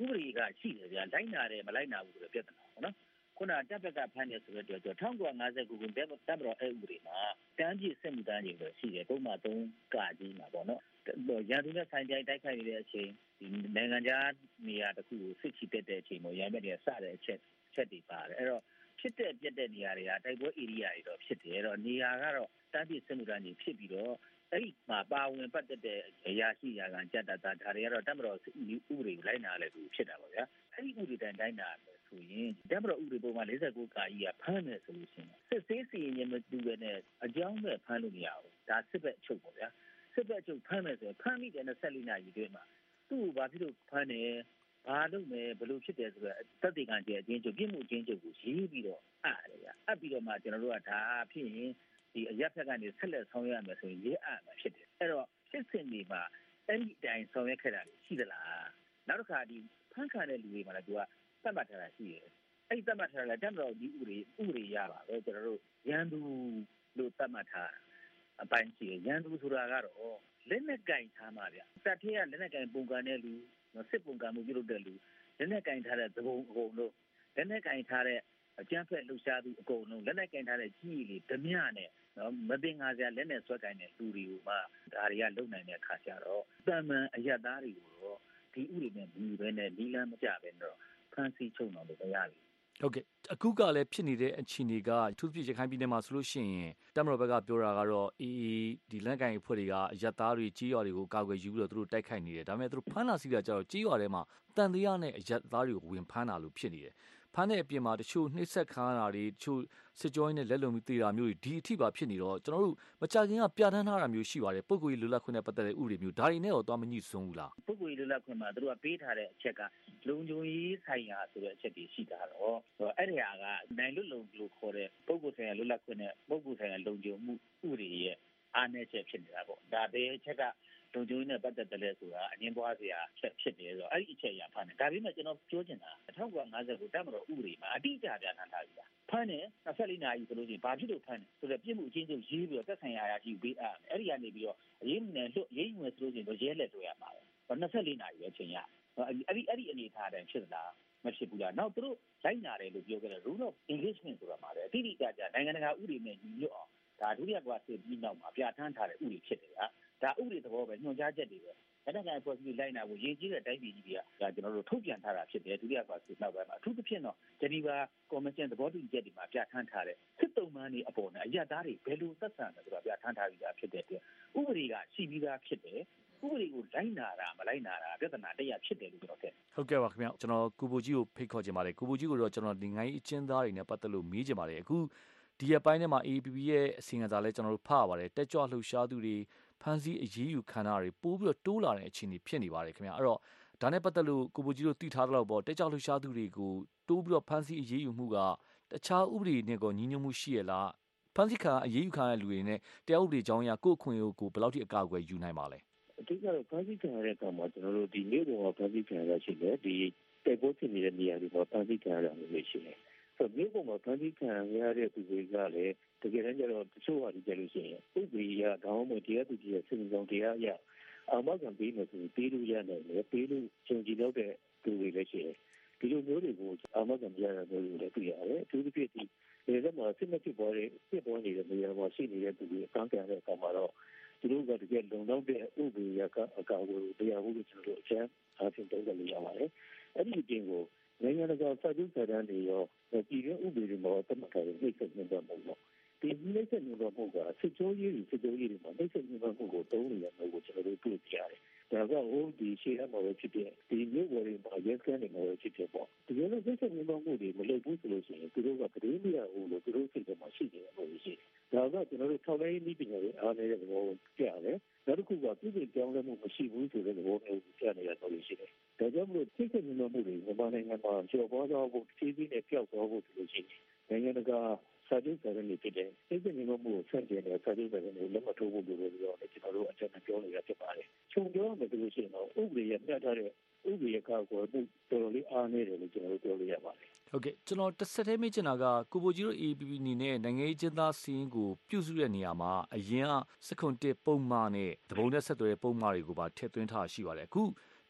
ဥပဒေကရှိတယ်ဗျာလိုက်နာတယ်မလိုက်နာဘူးဆိုတဲ့ပြဿနာပေါ့နော်ခုနတပ်ဘက်ကဖမ်းနေဆိုတော့1959ခုတပ်မတော်ဥပဒေမှာတန်းပြည့်စစ်မှုတန်းကြီးပဲရှိတယ်ပုံမှန်3ကကြီးမှာပေါ့နော်ရန်သူနဲ့ဆိုင်တိုင်းတိုက်ခိုက်နေတဲ့အချိန်ဒီနိုင်ငံခြားနေရာတစ်ခုကိုစစ်ချီတက်တဲ့အချိန်မှာရန်ဘက်တွေကစတဲ့အချက်တွေပါတယ်အဲ့တော့ဖြစ်တဲ့ပြက်တဲ့နေရာတွေကတိုက်ပွဲဧရိယာတွေတော့ဖြစ်တယ်အဲ့တော့နေရာကတော့တန်းပြည့်စစ်မှုတန်းကြီးဖြစ်ပြီးတော့အဲ့ဒီမှာပါဝင်ပတ်သက်တဲ့အရာရှိရာခံကြက်တာဒါတွေကတော့တပ်မတော်ဥပဒေကိုလိုက်နာလဲသူဖြစ်တာပေါ့ဗျာအဲ့ဒီဥပဒေတိုင်းလိုက်နာတယ်ဆိုရင်တပ်မတော်ဥပဒေပုံမှန်49ကာကြီးကဖမ်းမယ်ဆိုလို့ရှိရင်စစ်ဆေးစီရင်မတူပဲနဲ့အကြောင်းမဲ့ဖမ်းလို့မရဘူးဒါစစ်ဘက်အချုပ်ပေါ့ဗျာစစ်ဘက်အချုပ်ဖမ်းမယ်ဆိုရင်ဖမ်းမိတဲ့24နာရီအတွင်းမှာသူ့ကိုဘာဖြစ်လို့ဖမ်းတယ်ဘာလုပ်မယ်ဘယ်လိုဖြစ်တယ်ဆိုတော့တပ်တေကံကျအချင်းချုပ်ပြစ်မှုအချင်းချုပ်ကိုရေးပြီးတော့အပ်ပြီးတော့မှကျွန်တော်တို့ကဒါဖြစ်ရင်ဒီအရက်ဖက်ကနေဆက်လက်ဆောင်ရွက်ရမယ်ဆိုရင်ရေးအပ်မှာဖြစ်တယ်အဲ့တော့ဖြစ်စဉ်တွေမှာအဲ့ဒီအတိုင်းဆောင်ရွက်ခဲ့တာရှိသလားနောက်တစ်ခါဒီဖမ်းခံတဲ့လူတွေမှာလည်းသူကသတ်မှတ်ထားတာရှိတယ်အဲ့ဒီသတ်မှတ်ထားတာလည်းတပ်မတော်ဒီဥပဒေရပါပဲကျွန်တော်တို့ရန်သူလို့သတ်မှတ်ထားအပိုင်းရှိတယ်ရန်သူဆိုတာကတော့လက်နဲ့ကင်ထားမှာဗျတပ်ထဲကလက်နဲ့ကင်ပုံကန်တဲ့လူစစ်ပုံကန်မှုပြုလုပ်တဲ့လူလက်နဲ့ကင်ထားတဲ့သဘုံအကုန်လုံးလက်နဲ့ကင်ထားတဲ့အကျန်းဖက်လှူရှားသူအကုန်လုံးလက်နဲ့ကင်ထားတဲ့ကြီးကြီးဓမြနဲ့နော်မတင်ငါစရာလက်နဲ့ဆွဲကင်တဲ့လူတွေကိုမှဒါတွေကလုံနိုင်တဲ့အခါကျတော့တမန်အယက်သားတွေကိုတော့ဒီဥပဒေနဲ့ဒီပဲနဲ့နီလန်းမကြပဲတော့ဖန်ဆီးချုပ်အောင်လို့မရဘူးဟုတ်ကဲ့အခုကလည်းဖြစ်နေတဲ့အခြေအနေကသူဖြစ်ရခိုင်ပြည်နယ်မှာဆိုလို့ရှိရင်တပ်မတော်ဘက်ကပြောတာကတော့ဒီလက်ကိုင်အဖွဲ့တွေကအယက်သားတွေကြီးရွာတွေကိုကာကွယ်ယူပြီးတော့သူတို့တိုက်ခိုက်နေတယ်ဒါပေမဲ့သူတို့ဖမ်းတာစီးတာကြတော့ကြီးရွာထဲမှာတန်တရားနဲ့အယက်သားတွေကိုဝင်ဖမ်းတာလို့ဖြစ်နေတယ်ဖမ်းတဲ့အပြင်မှာတချို့နှိမ့်ဆက်ခံရတာတွေတချို့စစ်ကြောင်းနဲ့လက်လုံပြီးတေတာမျိုးတွေဒီအထိပါဖြစ်နေတော့ကျွန်တော်တို့မကြခင်ကပြဋ္ဌာန်းထားတာမျိုးရှိပါတယ်ပုဂ္ဂိုလ်ရေးလွတ်လပ်ခွင့်နဲ့ပတ်သက်တဲ့ဥပဒေမျိုးဒါတွေနဲ့တော့သွားမညှိစွန်းဘူးလားပုဂ္ဂိုလ်ရေးလွတ်လပ်ခွင့်မှာသူတို့ကပေးထားတဲ့အချက်ကလုံခြုံရေးဆိုင်ရာဆိုတဲ့အချက်တွေရှိတာတော့အဲ့ဒီဟာကနိုင်လွတ်လုံလို့ခေါ်တဲ့ပုဂ္ဂိုလ်ဆိုင်ရာလွတ်လပ်ခွင့်နဲ့ပုဂ္ဂိုလ်ဆိုင်ရာလုံခြုံမှုဥပဒေရဲ့အားနည်းချက်ဖြစ်နေတာပေါ့ဒါပဲအချက်ကလုံခြုံရေးနဲ့ပတ်သက်တယ်လဲဆိုတာအငင်းပွားစရာချက်ဖြစ်တယ်ဆိုတော့အဲ့ဒီအချက်အရာဖမ်းတယ်ဒါပေမဲ့ကျွန်တော်ပြောချင်တာ1950ကိုတပ်မတော်ဥပဒေမှာအတိအကျပြဋ္ဌာန်းထားပြီလားဖမ်းတယ်24နာရီဆိုလို့ရှိရင်ဘာဖြစ်လို့ဖမ်းတယ်ဆိုတော့ပြစ်မှုအချင်းချင်းရေးပြီးတော့သက်ဆိုင်ရာအရာရှိပေးအပ်အဲ့ဒီကနေပြီးတော့အရေးနဲ့လွတ်ရေးဝင်ဆိုလို့ရှိရင်တော့ရဲလက်တွေ့ရမှာပဲ24နာရီပဲအချိန်ရအဲ့ဒီအနေထားတိုင်းဖြစ်လားမဖြစ်ဘူးလားနောက်သူတို့လိုက်နာတယ်လို့ပြောခဲ့တဲ့ rule of engagement ဆိုတာမှာလည်းအတိအကျကျနိုင်ငံတကာဥပဒေနဲ့ညီညွတ်အောင်ဒါဒုတိယကမ္ဘာစစ်ပြီးနောက်မှာပြဋ္ဌာန်းထားတဲ့ဥပဒေဖြစ်တယ်ဒါဥပဒေသဘောပဲညွှန်ကြားချက်တွေပဲလက်နက်ကိုင်ဖွဲ့စည်းလိုက်နာဖို့ရည်ကြီးတဲ့တိုင်းပြည်ကြီးတွေကကျွန်တော်တို့ထုတ်ပြန်ထားတာဖြစ်တယ်ဒုတိယကမ္ဘာစစ်နောက်ပိုင်းမှာအထူးသဖြင့်တော့ဂျနီဗာကွန်ဗင်းရှင်းသဘောတူညီချက်တွေမှာပြဋ္ဌာန်းထားတဲ့စစ်တုံးမှန်းတွေအပေါ်နဲ့အရသားတွေဘယ်လိုသက်ဆိုင်တယ်ဆိုတာပြဋ္ဌာန်းထားပြီးသားဖြစ်တဲ့အတွက်ဥပဒေကရှိပြီးသားဖြစ်တယ်ဥပဒေကိုလိုက်နာတာမလိုက်နာတာပြဿနာတရားဖြစ်တယ်လို့ကျွန်တော်ထင်ဟုတ်ကဲ့ပါခင်ဗျကျွန်တော်ကိုဘိုကြီးကိုဖိတ်ခေါ်ချင်ပါတယ်ကိုဘိုကြီးကိုတော့ကျွန်တော်ဒီငိုင်းအချင်းသားတွေနဲ့ပတ်သက်လို့မေးချင်ပါတယ်အခုဒီရက်ပိုင်းထဲမှာ AAPP ရဲ့အစီအစဉ်စာလဲကျွန်တော်တို့ဖတ်ရပါတယ်တက်ကြွလှုပ်ရှားသူတွေဖမ်းဆီးအရေးယူခံတာတွေပိုးပြီးတော့တိုးလာတဲ့အခြေအနေဖြစ်နေပါတယ်ခင်ဗျအဲ့တော့ဒါနဲ့ပတ်သက်လို့ကိုဘိုကြီးတို့သိထားသလောက်ပေါ့တက်ကြွလှုပ်ရှားသူတွေကိုတိုးပြီးတော့ဖမ်းဆီးအရေးယူမှုကတခြားဥပဒေနဲ့ကိုညီညွတ်မှုရှိရလားဖမ်းဆီးခံအရေးယူခံရတဲ့လူတွေနဲ့တရားဥပဒေကြောင်းအရကိုယ့်အခွင့်အရေးကိုဘယ်လောက်ထိအကာအကွယ်ယူနိုင်ပါလဲအဓိကတော့ဖမ်းဆီးခံရတဲ့အခါမှာကျွန်တော်တို့ဒီမြို့ပေါ်မှာဖမ်းဆီးခံရတာရှိတယ်ဒီတိုက်ပွဲဖြစ်နေတဲ့နေရာတွေမှာဖမ်းဆီးခံရတာမျိုးရှိတယ်မြို့ပေါ်မှာဖမ်းဆီးခံရတဲ့သူတွေကလည်းတကယ်တမ်းကျတော့တချို့ဟာဒီကြလို့ရှိရင်ဥပဒေရခေါင်းမတရားသူကြီးရဲ့စဉ်းစားတရားအရအာမခံပေးမယ်ဆိုပြီးပေးလို့ရနိုင်တယ်ပေးလို့ကြုံကြည်တော့တဲ့သူတွေလည်းရှိတယ်ဒီလိုမျိုးတွေကိုအာမခံပြရတာမျိုးတွေလည်းတွေ့ရတယ်အထူးသဖြင့်ဒီလက်မှာစစ်မဖြစ်ပေါ်နေတဲ့နေရာမှာရှိနေတဲ့သူတွေအကန့်အသတ်တဲ့အခါမှာတော့သူတို့ကတကယ်လုံလောက်တဲ့ဥပဒေရကအကာအကွယ်ကိုတရားဖို့လို့ကျွန်တော်တို့အချမ်းအားဖြင့်တောင်းဆိုရပါတယ်အဲ့ဒီအပြင်ကိုနိုင်ငံတကာစာချုပ်စာတမ်းတွေရောပြည်တွင်းဥပဒေတွေမှာသတ်မှတ်ထားတဲ့နှိမ့်ဆက်နေတာမဟုတ်ဘူးဒီနှိမ့်ဆက်နေတာမဟုတ်တာစစ်ကြောရေးတွေမှာနှိမ့်ဆက်နေတာကိုတုံးနေတာမျိုးကိုကျွန်တော်တို့တွေ့ကြရတယ်ဒါကဟိုဒီရှေ့မှာပဲဖြစ်တဲ့ဒီမြို့ပေါ်တွေမှာရဲစခန်းတွေမှာပဲဖြစ်တဲ့ပေါ့ဒီလိုနှိမ့်ဆက်နေတာမှုတွေမလုပ်ဘူးဆိုလို့ရှိရင်သူတို့ကတရေမရဘူးလို့သူတို့စိတ်ထဲမှာရှိနေတယ်လို့ရှိတယ်ဒါကကျွန်တော်တို့ထောက်လိုက်နေပြည်နယ်အားနေတဲ့သဘောပြရတယ်နောက်တစ်ခုကပြည်ပြည်ကြောင်းလည်းမရှိဘူးဆိုတဲ့သဘောမျိုးပြနေတာလို့ရှိတယ်ဒါကြောင့်မလို့စိတ်ဆက်နေမှုတွေမြန်မာနိုင်ငံမှာကျော်ပေါ်သွားဖို့ဖြည်းဖြည်းနဲ့ပြောက်သွားဖို့ဆိုလို့ရှိရင်နိုင်ငံတကာစာချုပ်စာတမ်းတွေဖြစ်တဲ့စိတ်ဆက်နေမှုကိုဆန့်ကျင်တဲ့စာချုပ်စာတမ်းတွေလက်မှတ်ထိုးဖို့လိုတယ်လို့ကျွန်တော်တို့အကြံပြောနေတာဖြစ်ပါတယ်။ချုပ်ပြောမယ်ဆိုလို့ရှိရင်တော့ဥပဒေရပြထားတဲ့ဥပဒေကာကွယ်မှုတော်တော်လေးအားနည်းတယ်လို့ကျွန်တော်တို့ပြောလို့ရပါတယ်။ဟုတ်ကဲ့ကျွန်တော်တစ်ဆက်တည်းမေးချင်တာကကိုဘိုကြီးတို့ AAPP အနေနဲ့နိုင်ငံရေးကျင်းသားစီးရင်ကိုပြုစုတဲ့နေရာမှာအရင်ကစခွန်တစ်ပုံမှန်နဲ့တဘုံနဲ့ဆက်သွယ်ပုံမှန်တွေကိုပါထည့်သွင်းထားရှိပါတယ်။အခု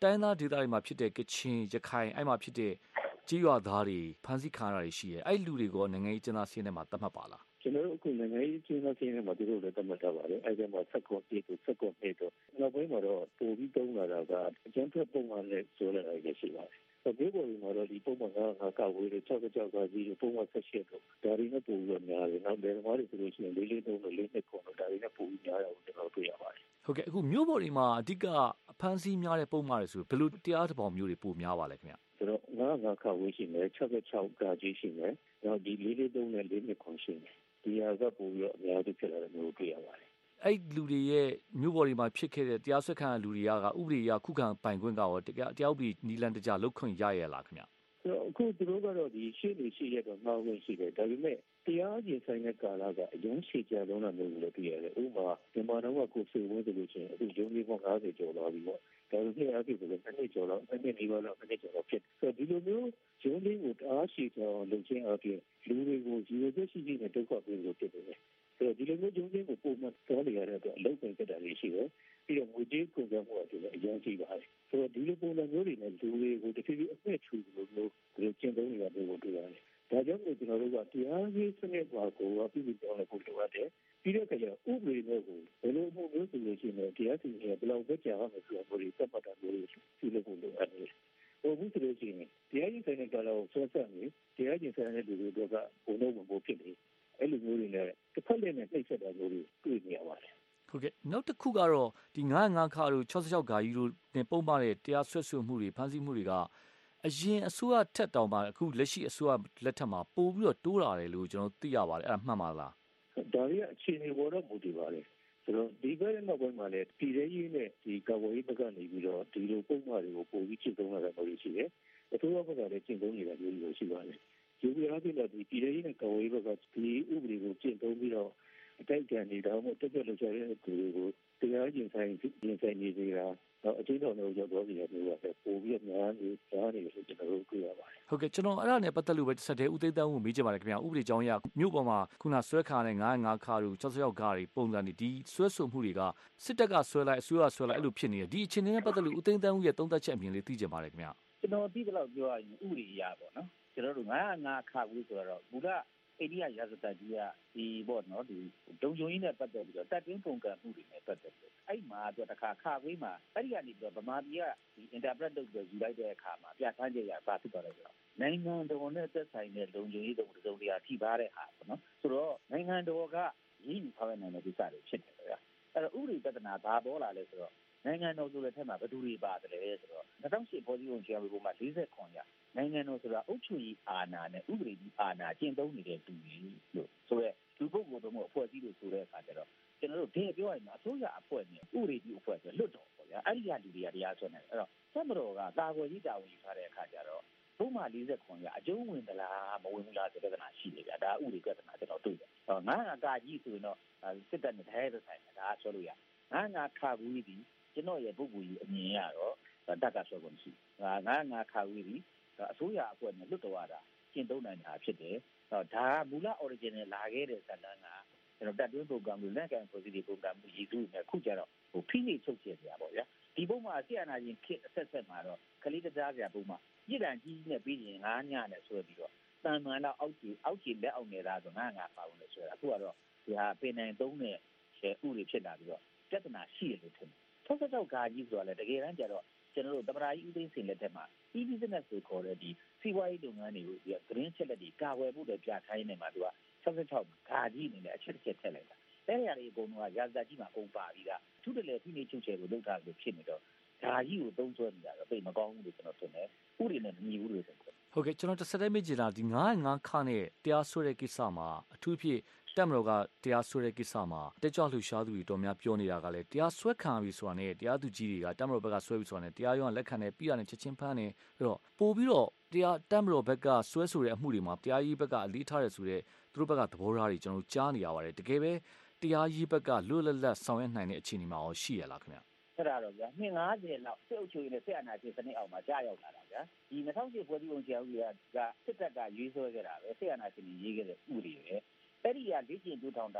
တိုင်းသားဒေသတွေမှာဖြစ်တဲ့ကချင်ရခိုင်အဲ့မှာဖြစ်တဲ့ကြီးရွာသားတွေဖမ်းဆီးခံရတာတွေရှိရဲအဲ့လူတွေကိုနိုင်ငံရေးကျင်းသားစင်းထဲမှာသတ်မှတ်ပါလားကျွန်တော်တို့အခုနိုင်ငံရေးကျင်းသားစင်းထဲမှာသူတို့လည်းသတ်မှတ်ထားပါတယ်အဲ့ဒီမှာစက်ကွန်ပြေတို့စက်ကွန်ပြေတို့နောက်ပိုင်းမှာတော့ပိုပြီးတုံးလာတာကအကျန်းဖက်ပုံမှန်နဲ့ဆိုလာတာရှိပါတယ်ဒီပေါ်မှာတော့ဒီပုံမှန်ကကဝေးတဲ့66ကကြီးပုံမှန်ဆက်ရှိတော့ဒါတွေနဲ့ပို့ပြီးများတယ်နောက်တယ်မားတွေဆိုလို့ရှိရင်လေးလေးသုံးလို့လေးနှစ်ခုတော့ဒါတွေနဲ့ပို့ပြီးများတာကိုကျွန်တော်တွေ့ရပါတယ်ဟုတ်ကဲ့အခုမြို့ပေါ်တွေမှာအဓိကအဖမ်းဆီးများတဲ့ပုံမှန်တွေဆိုဘယ်လိုတရားတစ်ပေါင်မျိုးတွေပိုများပါလဲခင်ဗျဆိုတော့9ခါဝေးရှိမယ်66ကကြီးရှိမယ်နောက်ဒီလေးလေးသုံးနဲ့လေးနှစ်ခုရှိမယ်ဒီဟာကပို့ပြီးအများကြီးဖြစ်လာတယ်မျိုးတွေ့ရပါတယ်အဲ့လူတွေရဲ့မြို့ပေါ်တွေမှာဖြစ်ခဲ့တဲ့တရားစွဲခံလူတွေကဥပဒေအရခုခံပိုင်ခွင့်ကရောတရားဥပဒေနီလန်တကြလုတ်ခွင့်ရရလားခင်ဗျအခုသူတို့ကတော့ဒီရှေ့နေရှိရတော့မှားဝင်ရှိတယ်ဒါပေမဲ့တရားရင်ဆိုင်တဲ့ကာလကအရင်ရှေ့ကြလုံးတာမျိုးလည်းတွေ့ရတယ်ဥပမာမြန်မာတော့ကကိုယ်ဆွေးဝန်းဆိုလို့ရှိရင်အခုရုံးလေးပေါင်း50ကျော်လာပြီပေါ့ဒါပေမဲ့အခုဆိုလည်းနှစ်ကျော်လောက်နှစ်နီးပါးလောက်နှစ်ကျော်လောက်ဖြစ်ဆိုဒီလိုမျိုးရုံးလေးကိုအားရှိကြောင်းလုပ်ခြင်းအပြင်လူတွေကိုရည်ရွယ်ချက်ရှိရှိနဲ့ဒုက္ခပေးလို့ဖြစ်တယ်ဒီလိုမျိုးကျုံးချင်းကိုပုံမှန်တော်နေရတဲ့အတွက်အလုပ်ဝင်ကြတာတွေရှိတယ်ပြီးတော့ငွေကြေးကုန်ကျမှုအတူလည်းအရင်ရှိပါတယ်ဆိုတော့ဒီလိုပုံစံမျိုးတွေနဲ့လူတွေကိုတစ်ဖြည်းဖြည်းအသက်ချူလို့မျိုးကျင့်သုံးနေတာမျိုးကိုတွေ့ရတယ်ဒါကြောင့်မို့ကျွန်တော်တို့ကတရားရေးစနစ်ပါကိုပြည်ပြည်ပြောင်းလဲဖို့လိုအပ်တယ်ပြီးတော့ကျဥပဒေမျိုးကိုဘယ်လိုမျိုးဆိုလို့ရှိရင်တရားစီရင်ဘယ်လောက်ပဲကြာရမယ်ဆိုတော့ဒီသတ်မှတ်တာမျိုးတွေပြုလုပ်ဖို့လိုအပ်တယ်ဘယ်လိုဆိုလို့ရှိရင်တရားရေးဆိုင်တဲ့ကာလကိုဆွဲဆက်နေတရားရေးဆိုင်တဲ့လူတွေကဘုံတော့ဘုံဖြစ်နေအဲ့လိုမျိုးတွေနဲ့တစ်ဖက်နဲ့နှိပ်စက်တာမျိုးတွေတွေ့နေရပါတယ်ဟုတ်ကဲ့နောက်တစ်ခုကတော့ဒီ905ခါတို့66ဂါကြီးတို့နဲ့ပုံမှန်တဲ့တရားဆွဲဆိုမှုတွေဖမ်းဆီးမှုတွေကအရင်အစိုးရထက်တောင်မှအခုလက်ရှိအစိုးရလက်ထက်မှာပိုပြီးတော့တိုးလာတယ်လို့ကျွန်တော်သိရပါတယ်အဲ့ဒါမှန်ပါလားဒါရီအခြေအနေပေါ်တော့မူတည်ပါတယ်ဆိုတော့ဒီဘက်နောက်ပိုင်းမှာလည်းပြည်ထောင်ရေးနဲ့ဒီကာဝေးဘက်ကနေပြီးတော့ဒီလိုပုံမှန်တွေကိုပိုပြီးကျင့်သုံးလာတာမျိုးရှိတယ်အစိုးရဘက်ကလည်းကျင့်သုံးနေတာမျိုးတွေရှိပါတယ်ဒီလိုအားဖြင့်ဒီပြည်ထောင်ရေးနဲ့ကာဝေးဘက်ကဒီဥပဒေကိုကျင့်သုံးပြီးတော့အတိုက်ခံနေတာမှတက်ကြွလှချတဲ့သူတွေကိုတရားရင်ဆိုင်နေကြတာအချင်းတော်တို့ရောက်တော့ဒီလိုမျိုးပဲပိုပြီးများနေလို့ကျွန်တော်တို့တွေ့ရပါတယ်ဟုတ်ကဲ့ကျွန်တော်အဲ့ဒါနဲ့ပတ်သက်လို့ပဲဆက်တဲ့ဦးသိန်းတန်းကိုမေးချင်ပါတယ်ခင်ဗျာဥပဒေကြောင်းအရမြို့ပေါ်မှာခုနဆွဲခါနဲ့905ခါတို့66ခါတွေပုံစံတွေဒီဆွဲဆိုမှုတွေကစစ်တပ်ကဆွဲလိုက်အစိုးရဆွဲလိုက်အဲ့လိုဖြစ်နေတယ်ဒီအခြေအနေနဲ့ပတ်သက်လို့ဦးသိန်းတန်းရဲ့သုံးသပ်ချက်အမြင်လေးသိချင်ပါတယ်ခင်ဗျာကျွန်တော်သိသလောက်ပြောရရင်ဥပဒေအရပေါ့နော်ကျွန်တော်တို့905ခါဘူးဆိုတော့ဘုရားအိန္ဒိယရာဇသတ်ကြီးကဒီပေါ့နော်ဒီဒုံယုံကြီးနဲ့ပတ်သက်ပြီးတော့တပ်တွင်းပုံကံမှုတွေနဲ့ပတ်သက်ပြီးအဲ့မှာသူတခါခါခွေးမှာအဲ့ဒီကနေပြီးတော့ဗမာပြည်ကဒီ interpret လုပ်ပြီးယူလိုက်တဲ့အခါမှာပြဋ္ဌာန်းချက်ရပါဖြစ်သွားတယ်ဆိုတော့နိုင်ငံတော်နဲ့သက်ဆိုင်တဲ့ဒုံယုံကြီးတုံတစုံတရာထိပါတဲ့ဟာပေါ့နော်ဆိုတော့နိုင်ငံတော်ကရည်ယူထားတဲ့နိုင်ငံကိစ္စတွေဖြစ်တယ်ဗျာအဲ့တော့ဥပဒေပြဿနာဘာပေါ်လာလဲဆိုတော့နိုင်ငံတော်ဆိုတဲ့ထက်မှာဘယ်သူတွေပါတယ်လဲဆိုတော့2008ပေါ်ကြီးဝင်ချေပုံမှာ49ရာနိုင်ငံတော်ဆိုတာအုပ်ချုပ်ရေးအာဏာနဲ့ဥပဒေကြီးအာဏာကျင့်သုံးနေတဲ့သူတွေလို့ဆိုရဲလူပုဂ္ဂိုလ်တို့မှအဖွဲ့အစည်းတွေဆိုတဲ့အခါကျတော့ကျွန်တော်တို့ဒီပြောရရင်အစိုးရအဖွဲ့နဲ့ဥပဒေကြီးအဖွဲ့ဆိုလွတ်တော်ပေါ့ဗျာအဲ့ဒီကလူတွေကတရားစွဲနေတယ်အဲ့တော့ဆက်မတော်ကကာကွယ်ရေးတာဝန်ယူထားတဲ့အခါကျတော့ဘုံမှာ49ရာအကျုံးဝင်သလားမဝင်ဘူးလားဆိုတဲ့ကဏ္ဍရှိနေကြဒါဥပဒေကဏ္ဍကျွန်တော်တွေ့တယ်ငါးကကြီးဆိုရင်တော့စစ်တပ်နဲ့တည်းဆိုင်တယ်ဒါဆိုလို့ရငါးခါကူကြီးဒီကျွန်တော်ရဲ့ပုဂ္ဂိုလ်ကြီးအမြင်ရတော့တက်ကဆွဲကုန်ရှိငါးခါကူကြီးအစိုးရအဖွဲ့နဲ့လွတ်တော်ရတာကျင့်သုံးနိုင်တာဖြစ်တယ်ဒါကမူလ origin နဲ့လာခဲ့တဲ့ဇာတ်လမ်းကကျွန်တော်တပ်တွင်းပုံကံမှုလက်ကန်ဖွဲ့စည်းတဲ့ပုံကံမှုရည်သူနဲ့ခုကျတော့ဖိနှိပ်ချုပ်ချယ်ကြပါဗျာဒီပုံမှာဆီယနာရင်ခစ်အဆက်မှာတော့ကလေးတရားကြပုံမှာပြည်တံကြီးနဲ့ပြီးရင်9ညနဲ့ဆွဲပြီးတော့တန်မှန်တော့အောက်ကြီးလက်အောင်နေတာဆို9ပါဝင်လို့ဆွဲတာအခုကတော့ဒီဟာပင်နိုင်သုံးတဲ့ဥတွေဖြစ်လာပြီးတော့ပြဿနာရှိရလို့ထင်တယ်66ဂါကြီးဆိုတာလည်းတကယ်တမ်းကျတော့ကျွန်တော်တို့တပရာကြီးဦးသိန်းစင်လက်ထက်မှာ e-business ကိုခေါ်တဲ့ဒီစီးပွားရေးလုပ်ငန်းတွေကိုဒီသတင်းချက်လက်တွေကာကွယ်ဖို့လည်းပြထိုင်းနေမှာသူက66ဂါကြီးအနေနဲ့အချက်တစ်ချက်ထည့်လိုက်တာအဲ့ဒီအရာတွေအကုန်လုံးကရာဇသတ်ကြီးမှာပုံပါပြီးသားသူတလည်းဖိနှိပ်ချုပ်ချယ်ကိုလုပ်တာလို့ဖြစ်နေတော့ဂါကြီးကိုသုံးဆွဲနေတာတော့သိမကောင်းဘူးလို့ကျွန်တော်ထင်တယ်ဥတွေနဲ့မညီဘူးလို့ဆိုတယ်ဟုတ်ကဲ့ကျွန်တော်တစ်ဆက်တည်းမေးချင်တာဒီ905ခနဲ့တရားစွဲတဲ့ကိစ္စမှာအထူးဖြင့်တက်မတော်ကတရားစွဲတဲ့ကိစ္စမှာတက်ကြွလှူရှားသူတွေတော်များပြောနေတာကလည်းတရားစွဲခံပြီဆိုတာနဲ့တရားသူကြီးတွေကတက်မတော်ဘက်ကစွဲပြီဆိုတာနဲ့တရားရုံးကလက်ခံတယ်ပြီးတာနဲ့ချက်ချင်းဖမ်းတယ်အဲ့တော့ပို့ပြီးတော့တရားတက်မတော်ဘက်ကစွဲဆိုတဲ့အမှုတွေမှာတရားရေးဘက်ကအလေးထားတယ်ဆိုတဲ့သူတို့ဘက်ကသဘောထားတွေကျွန်တော်ကြားနေရပါတယ်တကယ်ပဲတရားရေးဘက်ကလွတ်လပ်လပ်ဆောင်ရွက်နိုင်တဲ့အခြေအနေမှာရောရှိရလားခင်ဗျအဲ့ဒါတော့ဗျာနှစ်50လောက်စစ်အုပ်ချုပ်ရေးနဲ့စစ်အာဏာရှင်စနစ်အောက်မှာကြားရောက်လာတာဗျာဒီ2008ဖွဲ့စည်းပုံခြေအုပ်ကြီးကစစ်တပ်ကရွေးဆွဲခဲ့တာပဲစစ်အာဏာရှင်ကြီးရေးခဲ့တဲ့ဥပဒေပဲအဲ့ဒီကလေ့ကျင့်ထူထောင်ထားတဲ့